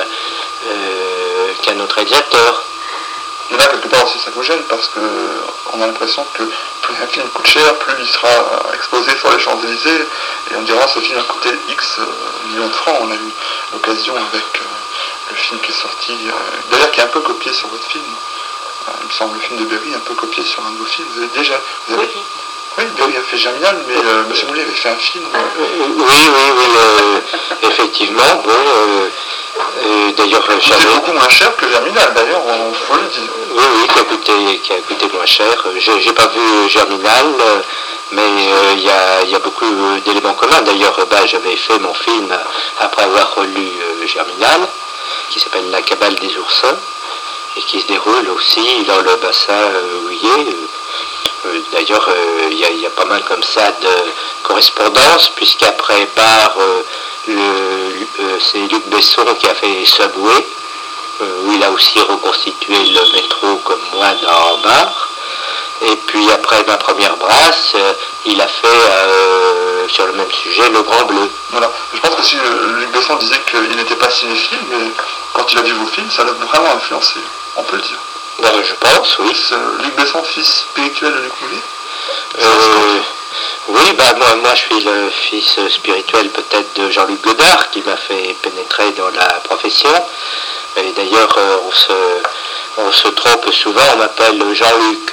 [SPEAKER 3] qu'un autre réalisateur.
[SPEAKER 4] Et là, quelque part aussi, ça vous gêne parce qu'on a l'impression que plus un film coûte cher, plus il sera exposé sur les Champs-Élysées. Et on dira, ce film a coûté X millions de francs. On a eu l'occasion avec le film qui est sorti, d'ailleurs qui est un peu copié sur votre film. Il me semble, le film de Berry, un peu copié sur un de vos films. Vous avez Oui, Berry a fait Germinal, mais M. Moulet avait fait un film.
[SPEAKER 3] Oui, effectivement. D'ailleurs,
[SPEAKER 4] c'est beaucoup moins cher que Germinal, d'ailleurs, il faut le dire.
[SPEAKER 3] Oui, qui a coûté moins cher. J'ai pas vu Germinal, mais il y a beaucoup d'éléments communs. D'ailleurs, j'avais fait mon film après avoir relu Germinal, qui s'appelle La cabale des oursins, et qui se déroule aussi dans le bassin houiller. D'ailleurs, il y a pas mal comme ça de correspondance, puisqu'après part, c'est Luc Besson qui a fait Subway, où il a aussi reconstitué le métro comme moi dans Bar. Et puis après ma première brasse, il a fait sur le même sujet Le Grand Bleu.
[SPEAKER 4] Voilà. Je pense que si Luc Besson disait qu'il n'était pas cinéphile, mais quand il a vu vos films, ça l'a vraiment influencé, on peut le dire.
[SPEAKER 3] Je pense, oui.
[SPEAKER 4] Luc Besson, fils spirituel de Luc Moulet
[SPEAKER 3] Oui, moi je suis le fils spirituel peut-être de Jean-Luc Godard qui m'a fait pénétrer dans la profession. Et d'ailleurs, on se trompe souvent, on m'appelle Jean-Luc,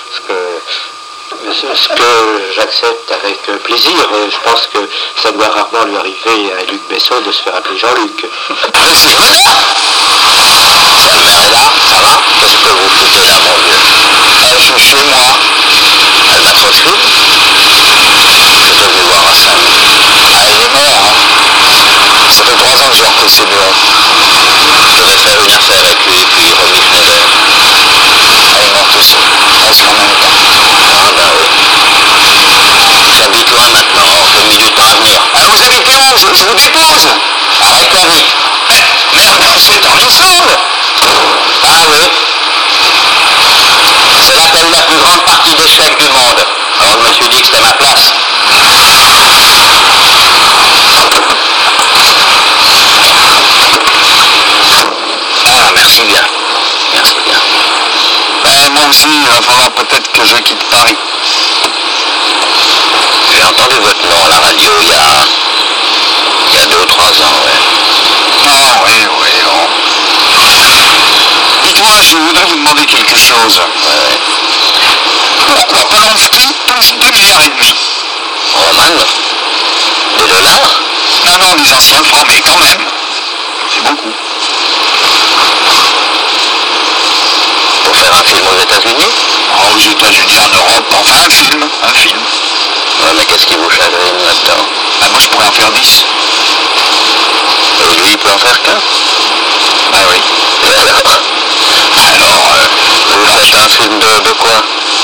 [SPEAKER 3] ce que j'accepte avec plaisir. Je pense que ça doit rarement lui arriver à Luc Besson de se faire appeler Jean-Luc.
[SPEAKER 1] Monsieur Godard, cette merde-là, ça va? Qu'est-ce que vous foutez là, mon vieux? Elle fait chez moi. Elle m'a trop chou. Je vais voir ma femme. Ah, il est mort, hein. Ça fait 3 ans que je le recousse ses bureaux. Je devais faire une affaire avec lui, puis remis le verre. Elle est morte aussi. Presque en même temps. Ah, bah oui. J'habite loin maintenant, j'ai mis du temps à venir. Alors vous habitez où? Je vous dépose. Arrête la vie. Merde, on se fait tant ensemble. Ah oui. C'est là qu'a eu la plus grande partie d'échecs du monde. Alors je me suis dit que c'était ma place. Ah, merci bien. Merci bien. Ben, moi aussi, il va falloir peut-être que je quitte Paris. J'ai entendu votre nom à la radio il y a 2 ou 3 ans, ouais. Ah, oui, bon. Dites-moi, je voudrais vous demander quelque chose. Ouais. Pourquoi Polanski pousse 2,5 milliards? Roman? Des dollars? Non, des anciens francs, mais quand même. C'est beaucoup. Pour faire un film aux États-Unis? Aux États-Unis, en Europe, enfin un film. Ouais, mais qu'est-ce qui vous chagrine là-dedans? Moi je pourrais en faire 10. Et lui il peut en faire qu'un? Bah oui. Et alors vous faites un film de quoi?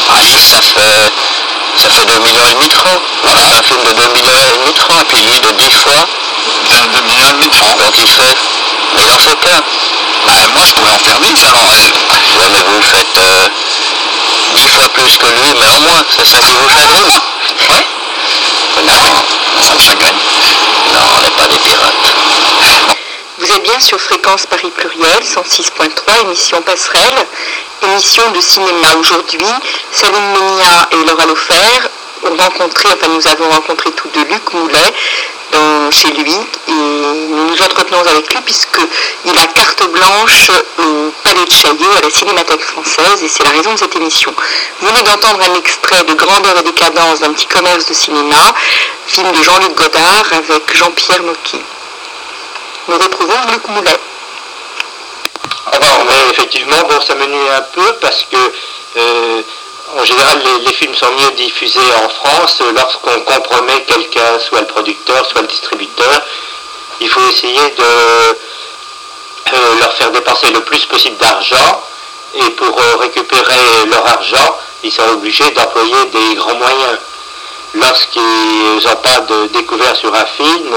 [SPEAKER 1] Ça fait 2,5 millions de francs. Voilà. Un film de 2,5 millions de francs, et puis lui de 10 fois. 2,5 millions de francs. Donc il fait. Mais il en fait qu'un. Moi je pourrais en faire 10 alors. Ouais, mais vous faites 10 fois plus que lui, mais en moins, c'est ça qui vous chagrine? Ouais. Non, ça me chagrine. Non, on n'est pas des pirates.
[SPEAKER 2] Vous êtes bien sur Fréquence Paris Pluriel, 106.3, émission Passerelle, émission de cinéma aujourd'hui. Salim Ménia et Laura Lofer nous avons rencontré tous deux Luc Moulet chez lui et nous nous entretenons avec lui puisqu'il a carte blanche au Palais de Chaillot à la Cinémathèque française et c'est la raison de cette émission. Vous venez d'entendre un extrait de Grandeur et décadence d'un petit commerce de cinéma, film de Jean-Luc Godard avec Jean-Pierre Mocky. Nous retrouvons Luc Moulet.
[SPEAKER 3] Alors, mais effectivement, ça me nuit un peu parce que en général, les films sont mieux diffusés en France lorsqu'on compromet quelqu'un, soit le producteur, soit le distributeur. Il faut essayer de leur faire dépenser le plus possible d'argent et pour récupérer leur argent, ils sont obligés d'employer des grands moyens. Lorsqu'ils n'ont pas de découvert sur un film,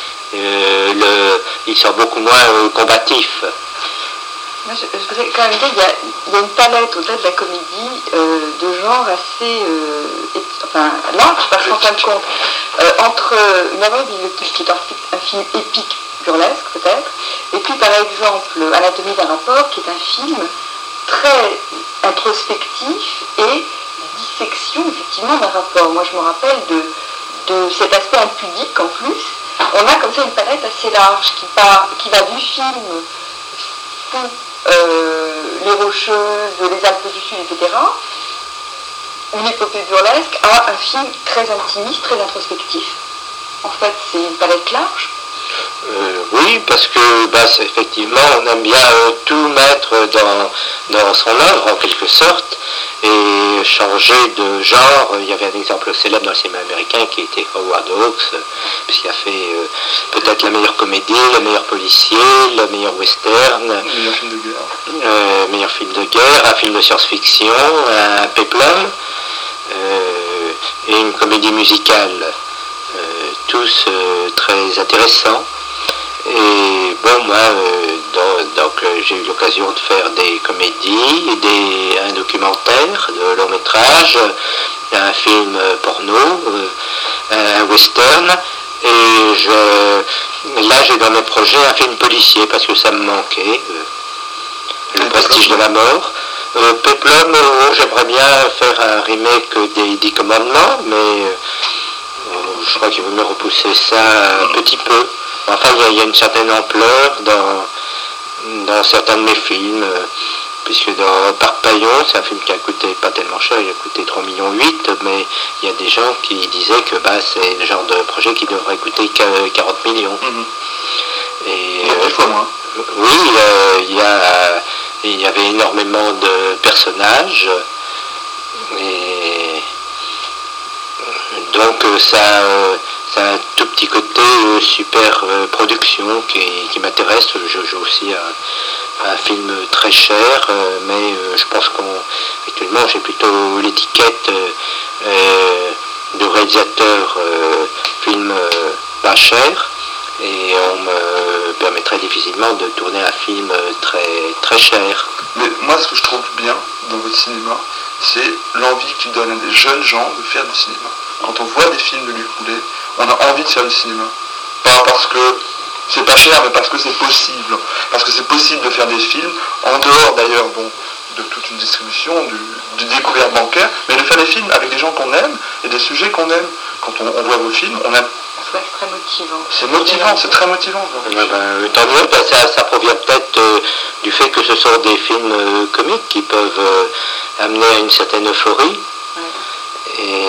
[SPEAKER 3] ils sont beaucoup moins combatifs.
[SPEAKER 2] Moi, je voudrais quand même dire qu'il y a une palette au-delà de la comédie de genre assez large, parce qu'en fin de compte, entre Une aveugle qui est un film épique, burlesque peut-être, et puis par exemple Anatomie d'un rapport, qui est un film très introspectif et dissection effectivement d'un rapport. Moi je me rappelle de cet aspect impudique en plus. On a comme ça une palette assez large qui va du film Les Rocheuses, Les Alpes du Sud, etc., une épopée burlesque à un film très intimiste, très introspectif. En fait, c'est une palette large.
[SPEAKER 3] Oui, parce que effectivement, on aime bien tout mettre dans son œuvre, en quelque sorte, et changer de genre. Il y avait un exemple célèbre dans le cinéma américain qui était Howard Hawks, puisqu'il a fait peut-être la meilleure comédie, le meilleur policier, le meilleur western, meilleur film de guerre, un film de science-fiction, un péplum, et une comédie musicale. Tous très intéressants. Et moi, j'ai eu l'occasion de faire des comédies, un documentaire de long métrage, un film porno, un western, et là j'ai dans mes projets un film policier parce que ça me manquait, Le Prestige de la mort. Péplum, j'aimerais bien faire un remake des 10 commandements, mais je crois qu'il vaut mieux repousser ça un petit peu. Enfin, il y a une certaine ampleur dans certains de mes films, puisque dans Parc Paillon, c'est un film qui a coûté pas tellement cher, il a coûté 3,8 millions, mais il y a des gens qui disaient que c'est le genre de projet qui devrait coûter 40 millions. Et,
[SPEAKER 4] des fois moins.
[SPEAKER 3] Oui, il y avait énormément de personnages, et donc ça a un tout petit côté super production qui m'intéresse. Je joue aussi un film très cher, mais je pense qu'actuellement j'ai plutôt l'étiquette de réalisateur film pas cher, et on me permettrait difficilement de tourner un film très, très cher.
[SPEAKER 4] Mais moi, ce que je trouve bien dans votre cinéma, c'est l'envie qu'il donne à des jeunes gens de faire du cinéma. Quand on voit des films de Luc Moulet, on a envie de faire du cinéma. Pas parce que c'est pas cher, mais parce que c'est possible. Parce que c'est possible de faire des films, en dehors d'ailleurs de toute une distribution, du découvert bancaire, mais de faire des films avec des gens qu'on aime et des sujets qu'on aime. Quand on voit vos films, on a...
[SPEAKER 2] C'est très motivant.
[SPEAKER 4] C'est motivant, c'est très motivant.
[SPEAKER 3] Tant mieux, ça provient peut-être du fait que ce sont des films comiques qui peuvent amener à une certaine euphorie. Ouais. Et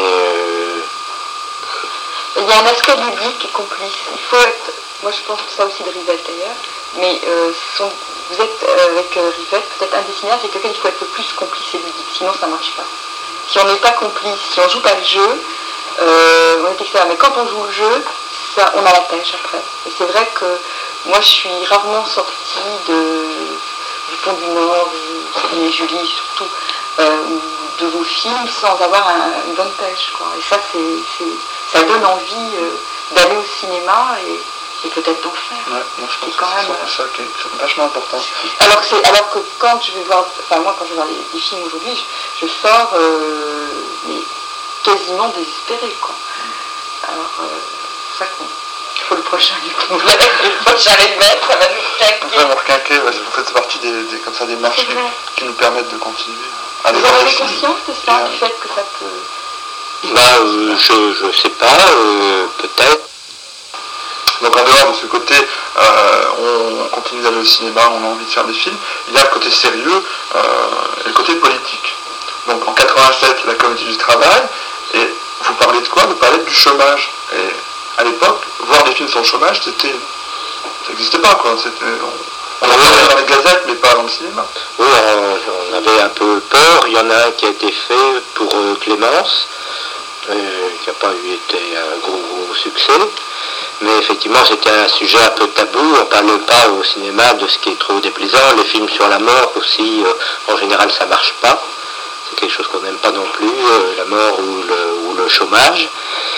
[SPEAKER 2] il y a un aspect ludique et complice. Il faut être, moi je pense que ça aussi de Rivette d'ailleurs, mais vous êtes avec Rivette, peut-être un des cinéastes avec lequel il faut être le plus complice et ludique, sinon ça ne marche pas. Si on n'est pas complice, si on ne joue pas le jeu, on est extérieur. Mais quand on joue le jeu, on a la pêche après. Et c'est vrai que moi je suis rarement sortie du Pont du Nord, et Julie surtout, de vos films sans avoir une bonne pêche, quoi. Et ça, ça donne envie d'aller au cinéma et peut-être d'en faire.
[SPEAKER 4] Ouais, moi je pense que c'est ça qui est vachement important.
[SPEAKER 2] Alors que quand je vais voir, moi quand je vais voir les films aujourd'hui, je sors mais quasiment désespérée, quoi. Alors, c'est ça qu'il faut le prochain le prochain Rivette, ça va nous requinquer.
[SPEAKER 4] Ça va nous requinquer, vous faites partie des marches qui nous permettent de continuer.
[SPEAKER 2] Vous en avez conscience de ça, du fait que ça peut...
[SPEAKER 3] Je sais pas, peut-être.
[SPEAKER 4] Donc en dehors de ce côté, on continue d'aller au cinéma, on a envie de faire des films, il y a le côté sérieux et le côté politique. Donc en 87, la Comédie du Travail, et vous parlez de quoi? Vous parlez du chômage. Et à l'époque, voir des films sur le chômage, ça n'existait pas, quoi. On en parlait dans les gazettes, mais pas dans le cinéma.
[SPEAKER 3] Oui, on avait un peu peur. Il y en a un qui a été fait pour Clémence, qui n'a pas été un gros succès. Mais effectivement, c'était un sujet un peu tabou. On ne parle pas au cinéma de ce qui est trop déplaisant. Les films sur la mort aussi, en général, ça ne marche pas. C'est quelque chose qu'on n'aime pas non plus, la mort ou le chômage.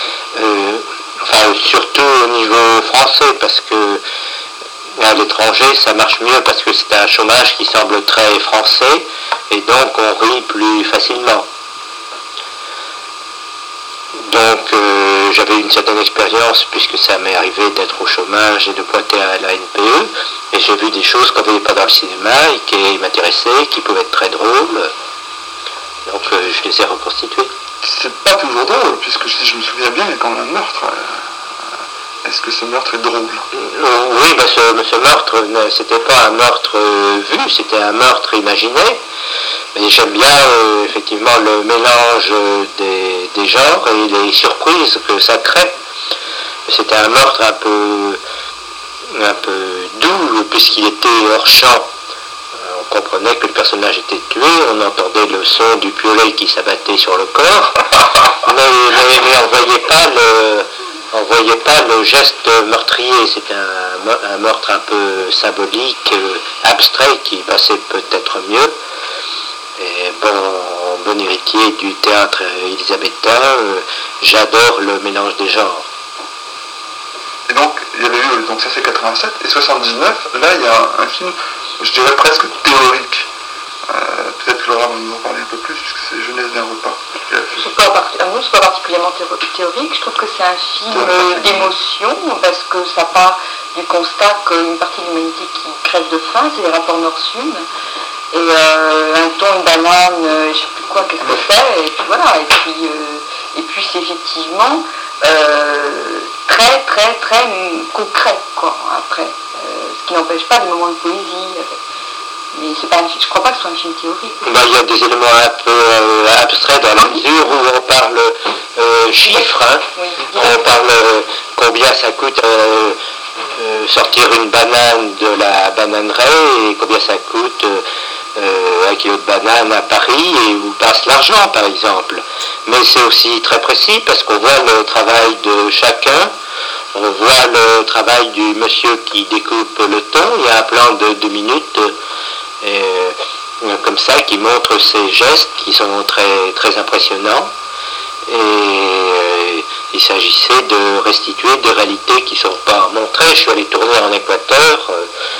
[SPEAKER 3] Surtout au niveau français, parce que à l'étranger, ça marche mieux parce que c'est un chômage qui semble très français, et donc on rit plus facilement. Donc j'avais une certaine expérience, puisque ça m'est arrivé d'être au chômage et de pointer à la NPE, et j'ai vu des choses qu'on ne voyait pas dans le cinéma et qui m'intéressaient, qui pouvaient être très drôles. Donc je les ai reconstituées.
[SPEAKER 4] C'est pas toujours drôle, puisque si je me souviens bien, il y a quand même un meurtre. Est-ce que ce meurtre est drôle?
[SPEAKER 3] Oui, ce meurtre, c'était pas un meurtre vu, c'était un meurtre imaginé. Et j'aime bien effectivement le mélange des genres et les surprises que ça crée. C'était un meurtre un peu doux, puisqu'il était hors champ. On comprenait que le personnage était tué, on entendait le son du piolet qui s'abattait sur le corps, mais on voyait pas le geste meurtrier. C'était un meurtre un peu symbolique, abstrait, qui passait peut-être mieux. Et bon héritier du théâtre élisabétain, j'adore le mélange des genres.
[SPEAKER 4] Et donc, il y avait eu, donc ça c'est 87, et 79, là il y a un film, je dirais presque théorique. Peut-être que Laura va nous en parler un peu plus, puisque c'est Jeunesse d'un repas.
[SPEAKER 2] C'est pas particulièrement théorique, je trouve que c'est un film d'émotion, parce que ça part du constat qu'une partie de l'humanité qui crève de faim, c'est les rapports nord-sud. Et un thon, une banane, je ne sais plus quoi, qu'est-ce que c'est, et puis voilà, et puis c'est effectivement très concret, quoi, après, ce qui n'empêche pas des moments de poésie, mais c'est pas je crois pas que ce soit un film théorique.
[SPEAKER 3] Il y a des éléments un peu abstraits dans la mesure où on parle chiffres, hein. Oui. On parle combien ça coûte sortir une banane de la bananerie, et combien ça coûte un kilo de banane à Paris, et où passe l'argent par exemple. Mais c'est aussi très précis parce qu'on voit le travail de chacun, on voit le travail du monsieur qui découpe le thon. Il y a un plan de 2 minutes comme ça qui montre ces gestes qui sont très, très impressionnants, et il s'agissait de restituer des réalités qui ne sont pas montrées. Je suis allé tourner en Équateur.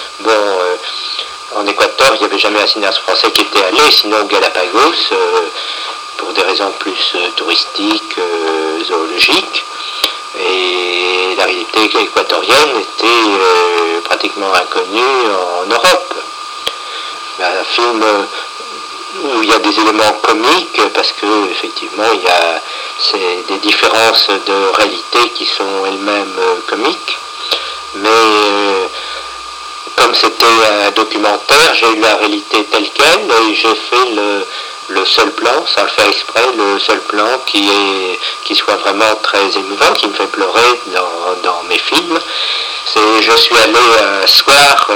[SPEAKER 3] En Équateur, il n'y avait jamais un cinéaste français qui était allé, sinon Galapagos, pour des raisons plus touristiques, zoologiques. Et la réalité équatorienne était pratiquement inconnue en Europe. Un film où il y a des éléments comiques, parce que effectivement c'est des différences de réalité qui sont elles-mêmes comiques, mais comme c'était un documentaire, j'ai eu la réalité telle quelle, et j'ai fait le seul plan, sans le faire exprès, le seul plan qui soit vraiment très émouvant, qui me fait pleurer dans mes films. Je suis allé un soir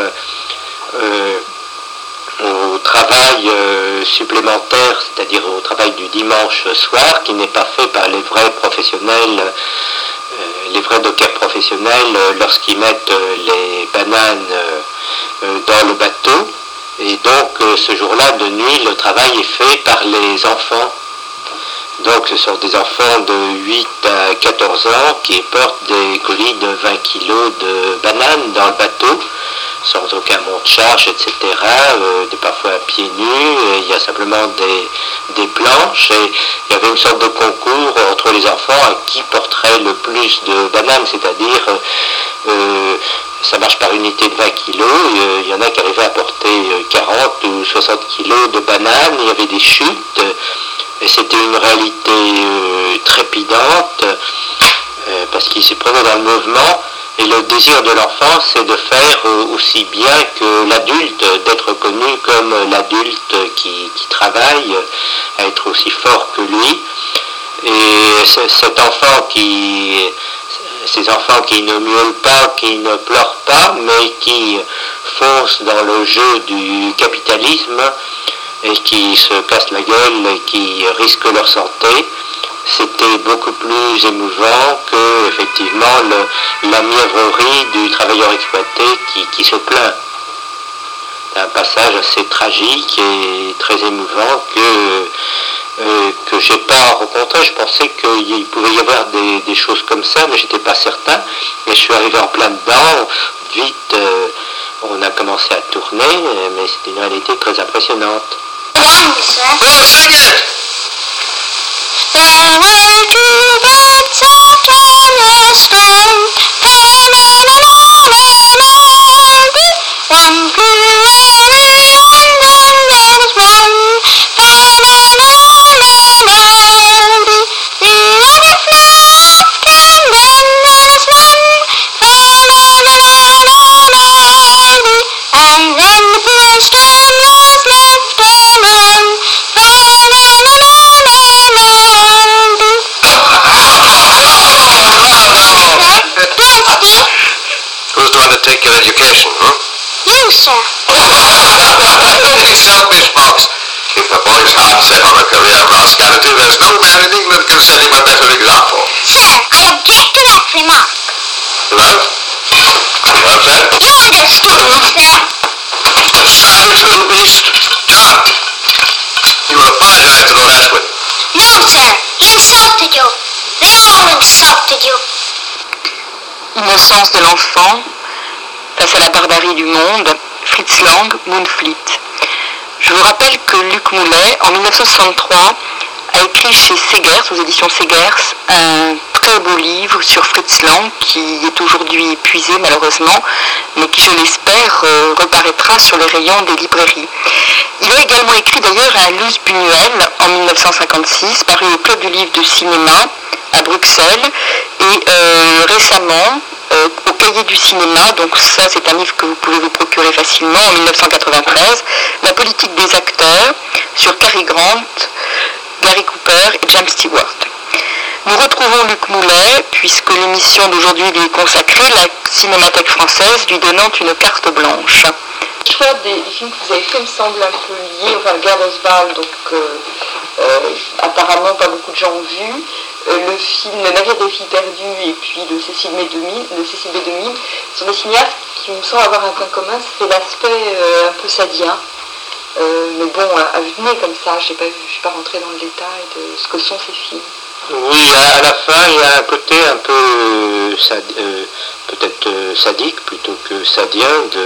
[SPEAKER 3] au travail supplémentaire, c'est-à-dire au travail du dimanche soir, qui n'est pas fait par les vrais professionnels, les vrais dockers professionnels, lorsqu'ils mettent les bananes dans le bateau. Et donc ce jour-là, de nuit, le travail est fait par les enfants. Donc ce sont des enfants de 8 à 14 ans qui portent des colis de 20 kilos de bananes dans le bateau, sans aucun monte-charge, etc., parfois à pieds nus. Il y a simplement des planches, et il y avait une sorte de concours entre les enfants à qui porterait le plus de bananes, c'est-à-dire ça marche par unité de 20 kilos, il y en a qui arrivaient à porter 40 ou 60 kilos de bananes. Il y avait des chutes, Et c'était une réalité trépidante, parce qu'il s'est prenait dans le mouvement, et le désir de l'enfant, c'est de faire aussi bien que l'adulte, d'être connu comme l'adulte qui travaille, à être aussi fort que lui. Et ces enfants qui ne miaulent pas, qui ne pleurent pas, mais qui foncent dans le jeu du capitalisme et qui se cassent la gueule et qui risquent leur santé, c'était beaucoup plus émouvant que effectivement la mièvrerie du travailleur exploité qui se plaint. C'est un passage assez tragique et très émouvant que j'ai pas rencontré. Je pensais qu'il pouvait y avoir des choses comme ça, mais j'étais pas certain. Et je suis arrivé en plein dedans. Vite, on a commencé à tourner, mais c'était une réalité très impressionnante.
[SPEAKER 1] Take your education, huh?
[SPEAKER 5] You, sir.
[SPEAKER 1] You selfish fox. If a boy's heart set on a career rascality, there's no man in England can set him a better example.
[SPEAKER 5] Sir, I object to that remark.
[SPEAKER 1] Well, what's that?
[SPEAKER 5] You understood me, sir.
[SPEAKER 1] Savage little beast. John, you will apologize to Lord Ashwood.
[SPEAKER 5] No, sir. He insulted you. They all insulted you.
[SPEAKER 2] Innocence de l'enfant face à la barbarie du monde, Fritz Lang, Moonfleet. Je vous rappelle que Luc Moulet, en 1963, a écrit chez Segers, aux éditions Segers, un très beau livre sur Fritz Lang, qui est aujourd'hui épuisé malheureusement, mais qui, je l'espère, reparaîtra sur les rayons des librairies. Il a également écrit d'ailleurs un Luce Buñuel en 1956, paru au Club du Livre de Cinéma à Bruxelles, et récemment, au Cahier du cinéma, donc ça c'est un livre que vous pouvez vous procurer facilement, en 1993, La politique des acteurs, sur Cary Grant, Gary Cooper et James Stewart. Nous retrouvons Luc Moulet, puisque l'émission d'aujourd'hui lui est consacrée, la Cinémathèque française lui donnant une carte blanche. Le choix des films que vous avez fait me semble un peu lié, enfin, Guerre d'Oswald, donc apparemment pas beaucoup de gens ont vu. Le film Le navire des filles perdues et puis le Cécile B. 2000 sont des cinéastes qui me semblent avoir un point commun, c'est l'aspect un peu sadien. Mais bon, à vue de nez comme ça, je ne suis pas rentrée dans le détail de ce que sont ces films.
[SPEAKER 3] Oui, à la fin, il y a un côté un peu peut-être sadique plutôt que sadien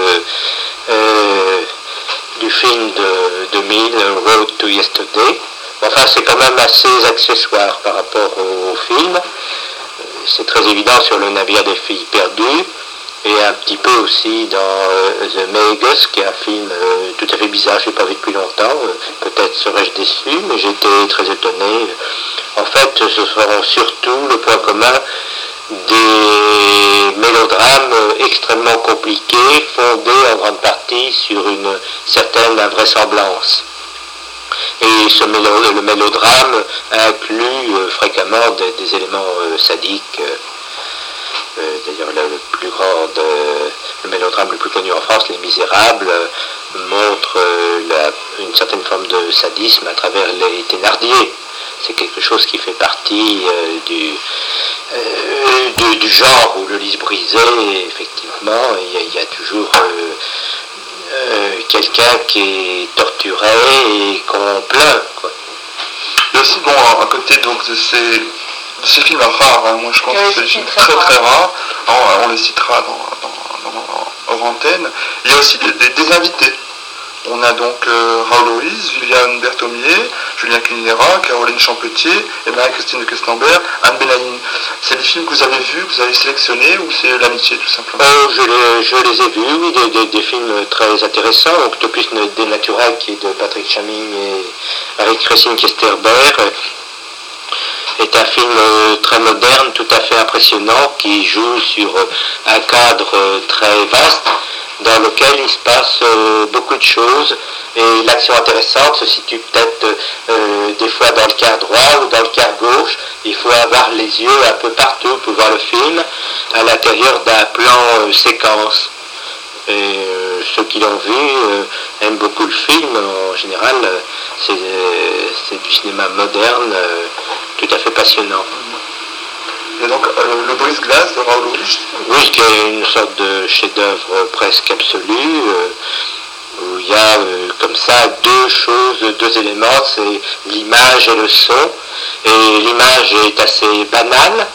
[SPEAKER 3] du film de 2000, Road to Yesterday. Enfin, c'est quand même assez accessoire par rapport au film. C'est très évident sur Le navire des filles perdues et un petit peu aussi dans The Magus, qui est un film tout à fait bizarre, je ne l'ai pas vu depuis longtemps. Peut-être serais-je déçu, mais j'étais très étonné. En fait, ce seront surtout le point commun des mélodrames extrêmement compliqués, fondés en grande partie sur une certaine invraisemblance. Et le mélodrame inclut fréquemment des éléments sadiques. D'ailleurs, le mélodrame le plus connu en France, Les Misérables, montre une certaine forme de sadisme à travers les Thénardier. C'est quelque chose qui fait partie du genre où le lys brisé, effectivement, il y a toujours quelqu'un qui est torturé et qu'on plaint, quoi.
[SPEAKER 4] Il y a aussi, bon, à côté donc, de ces films rares, hein, moi je pense que c'est des films très très rares, on les citera hors antenne. Il y a aussi des invités. On a donc Raoul Ruiz, Viviane Berthomier, Julien Cunera, Caroline Champetier et Marie-Christine de Questenberg, Anne Benaïm. C'est des films que vous avez vus, que vous avez sélectionnés, ou c'est l'amitié tout simplement?
[SPEAKER 3] Je les ai vus, oui, des films très intéressants. Octopus dénaturel, qui est de Patrick Chaming et Marie-Christine Questenberg, est un film très moderne, tout à fait impressionnant, qui joue sur un cadre très vaste, dans lequel il se passe beaucoup de choses, et l'action intéressante se situe peut-être des fois dans le quart droit ou dans le quart gauche. Il faut avoir les yeux un peu partout pour voir le film, à l'intérieur d'un plan séquence. Et ceux qui l'ont vu aiment beaucoup le film. En général, c'est du cinéma moderne, tout à fait passionnant.
[SPEAKER 4] Et donc le brise-glace de Raoul Rouge.
[SPEAKER 3] Oui, qui est une sorte de chef-d'œuvre presque absolu, où il y a comme ça deux éléments, c'est l'image et le son. Et l'image est assez banale,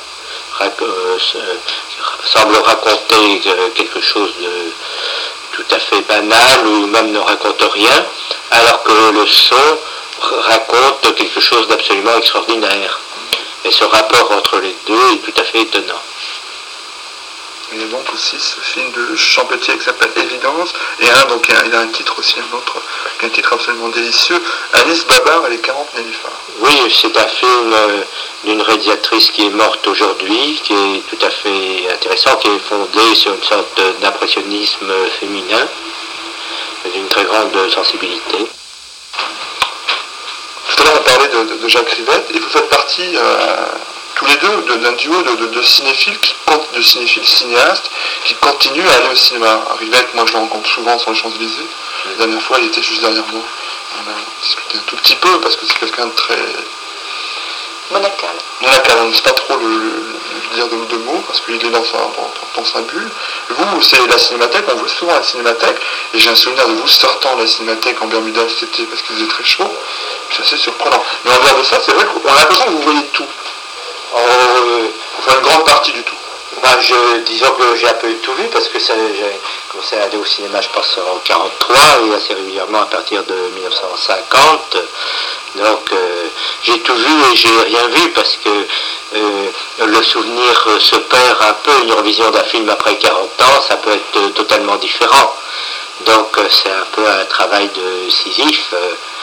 [SPEAKER 3] semble raconter quelque chose de tout à fait banal, ou même ne raconte rien, alors que le son raconte quelque chose d'absolument extraordinaire. Et ce rapport entre les deux est tout à fait étonnant.
[SPEAKER 4] Il y a donc aussi ce film de Champetier qui s'appelle Évidence, et donc il a un titre aussi, un autre, qui est un titre absolument délicieux, Alice Babar et les 40 nénuphars.
[SPEAKER 3] Oui, c'est un film d'une réalisatrice qui est morte aujourd'hui, qui est tout à fait intéressant, qui est fondé sur une sorte d'impressionnisme féminin, d'une très grande sensibilité.
[SPEAKER 4] Tout à l'heure on parlait de Jacques Rivette, et vous faites partie tous les deux d'un duo de cinéphiles, de cinéphiles cinéastes qui continuent à aller au cinéma. Rivette, moi je le rencontre souvent sur les Champs-Élysées. La dernière fois il était juste derrière moi. On a discuté un tout petit peu parce que c'est quelqu'un de très...
[SPEAKER 2] Monacal.
[SPEAKER 4] Monacal, on ne sait pas trop le dire de mots parce qu'il est dans sa bulle. Vous, c'est la cinémathèque, on voit souvent la cinémathèque, et j'ai un souvenir de vous sortant de la cinémathèque en Bermuda cet été parce qu'il faisait très chaud. C'est assez surprenant. Mais en dehors de ça, c'est vrai qu'on a l'impression que vous voyez tout. Enfin, une grande partie du tout.
[SPEAKER 3] Disons que j'ai un peu tout vu parce que j'ai commencé à aller au cinéma, je pense, en 1943 et assez régulièrement à partir de 1950. Donc j'ai tout vu et j'ai rien vu parce que le souvenir se perd un peu. Une revision d'un film après 40 ans, ça peut être totalement différent. Donc c'est un peu un travail de Sisyphe.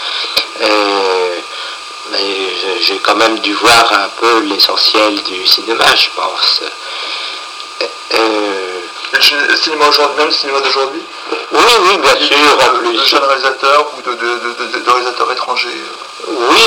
[SPEAKER 3] Mais j'ai quand même dû voir un peu l'essentiel du cinéma, je pense.
[SPEAKER 4] Le cinéma aujourd'hui, même le cinéma d'aujourd'hui?
[SPEAKER 3] Oui, bien sûr, en plus.
[SPEAKER 4] De jeunes réalisateurs ou de réalisateurs étrangers?
[SPEAKER 3] Oui,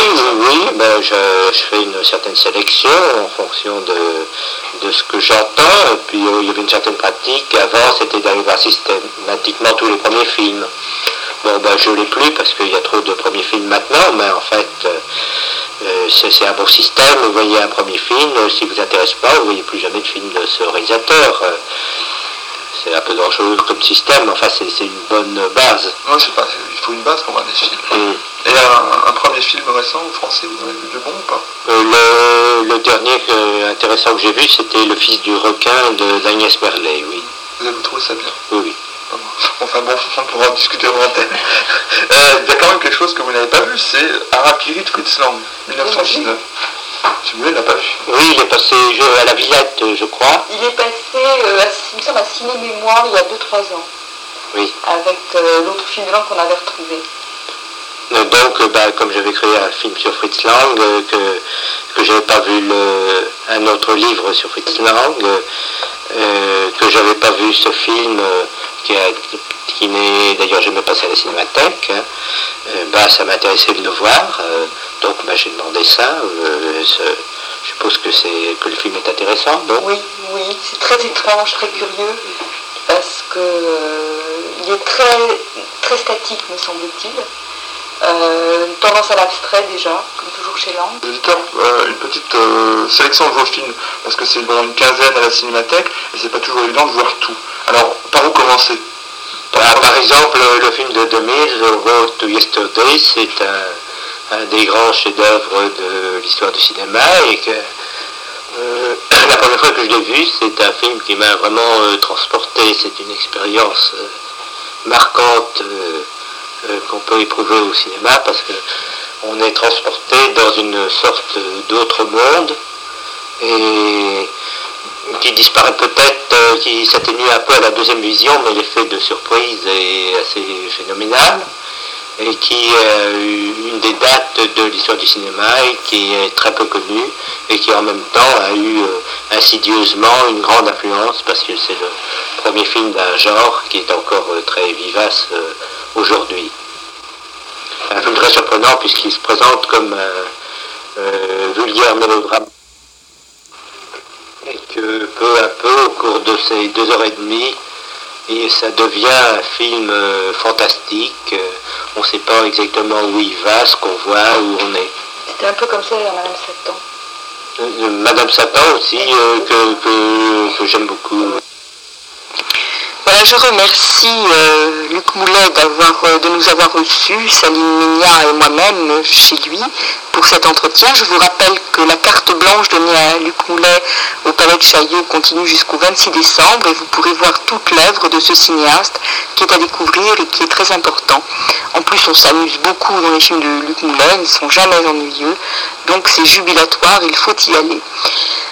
[SPEAKER 3] je fais une certaine sélection en fonction de ce que j'entends, et puis il y avait une certaine pratique. Avant, c'était d'aller voir systématiquement tous les premiers films. Je ne l'ai plus parce qu'il y a trop de premiers films maintenant, mais en fait, c'est un bon système. Vous voyez un premier film, si vous intéresse pas, vous ne voyez plus jamais de film de ce réalisateur. C'est un peu dangereux comme système, enfin c'est une bonne base.
[SPEAKER 4] Non, je sais pas, il faut une base pour voir des films. Et un premier film récent français, vous en avez vu de bon ou pas?
[SPEAKER 3] Le dernier intéressant que j'ai vu, c'était Le Fils du requin d'Agnès Merlet, oui.
[SPEAKER 4] Vous avez trouvé ça bien?
[SPEAKER 3] Oui.
[SPEAKER 4] Enfin bon, on pourra en discuter en antenne. Il y a quand même quelque chose que vous n'avez pas vu, c'est Harakiri de Fritz Lang, 1919. Si vous voulez, il n'a pas vu.
[SPEAKER 3] Oui, il est passé à la Villette, je crois.
[SPEAKER 2] Il est passé, il me semble, à Ciné Mémoire il y a 2-3 ans.
[SPEAKER 3] Oui.
[SPEAKER 2] Avec l'autre film de Lang qu'on avait retrouvé.
[SPEAKER 3] Donc, comme j'avais créé un film sur Fritz Lang, que j'avais pas vu un autre livre sur Fritz Lang, que j'avais pas vu ce film qui n'est d'ailleurs jamais passé à la cinémathèque, ça m'intéressait de le voir, donc j'ai demandé ça. Je suppose que le film est intéressant, non?
[SPEAKER 2] Oui, c'est très étrange, très curieux, parce que il est très, très statique, me semble-t-il. Une tendance à l'abstrait déjà, comme toujours chez Lang.
[SPEAKER 4] L'éditeur, une petite sélection de vos films, parce que c'est une quinzaine à la cinémathèque, et c'est pas toujours évident de voir tout. Alors, par où commencer?
[SPEAKER 3] Par exemple, le film de Demille, Road to Yesterday, c'est un des grands chefs-d'œuvre de l'histoire du cinéma, et que la première fois que je l'ai vu, c'est un film qui m'a vraiment transporté. C'est une expérience marquante qu'on peut éprouver au cinéma, parce que on est transporté dans une sorte d'autre monde et qui disparaît peut-être, qui s'atténue un peu à la deuxième vision, mais l'effet de surprise est assez phénoménal, et qui est une des dates de l'histoire du cinéma et qui est très peu connue et qui en même temps a eu insidieusement une grande influence parce que c'est le premier film d'un genre qui est encore très vivace aujourd'hui. Un film très surprenant puisqu'il se présente comme un vulgaire mélodrame et que peu à peu, au cours de ces 2 heures et demie, et ça devient un film fantastique. On ne sait pas exactement où il va, ce qu'on voit, où on est.
[SPEAKER 2] C'était un peu comme ça à Madame Satan.
[SPEAKER 3] Madame Satan aussi, que j'aime beaucoup.
[SPEAKER 2] Voilà, je remercie Luc Moulet de nous avoir reçus, Salim Ménia et moi-même chez lui pour cet entretien. Je vous rappelle que la carte blanche donnée à Luc Moulet au Palais de Chaillot continue jusqu'au 26 décembre et vous pourrez voir toute l'œuvre de ce cinéaste qui est à découvrir et qui est très important. En plus, on s'amuse beaucoup dans les films de Luc Moulet, ils ne sont jamais ennuyeux, donc c'est jubilatoire, il faut y aller.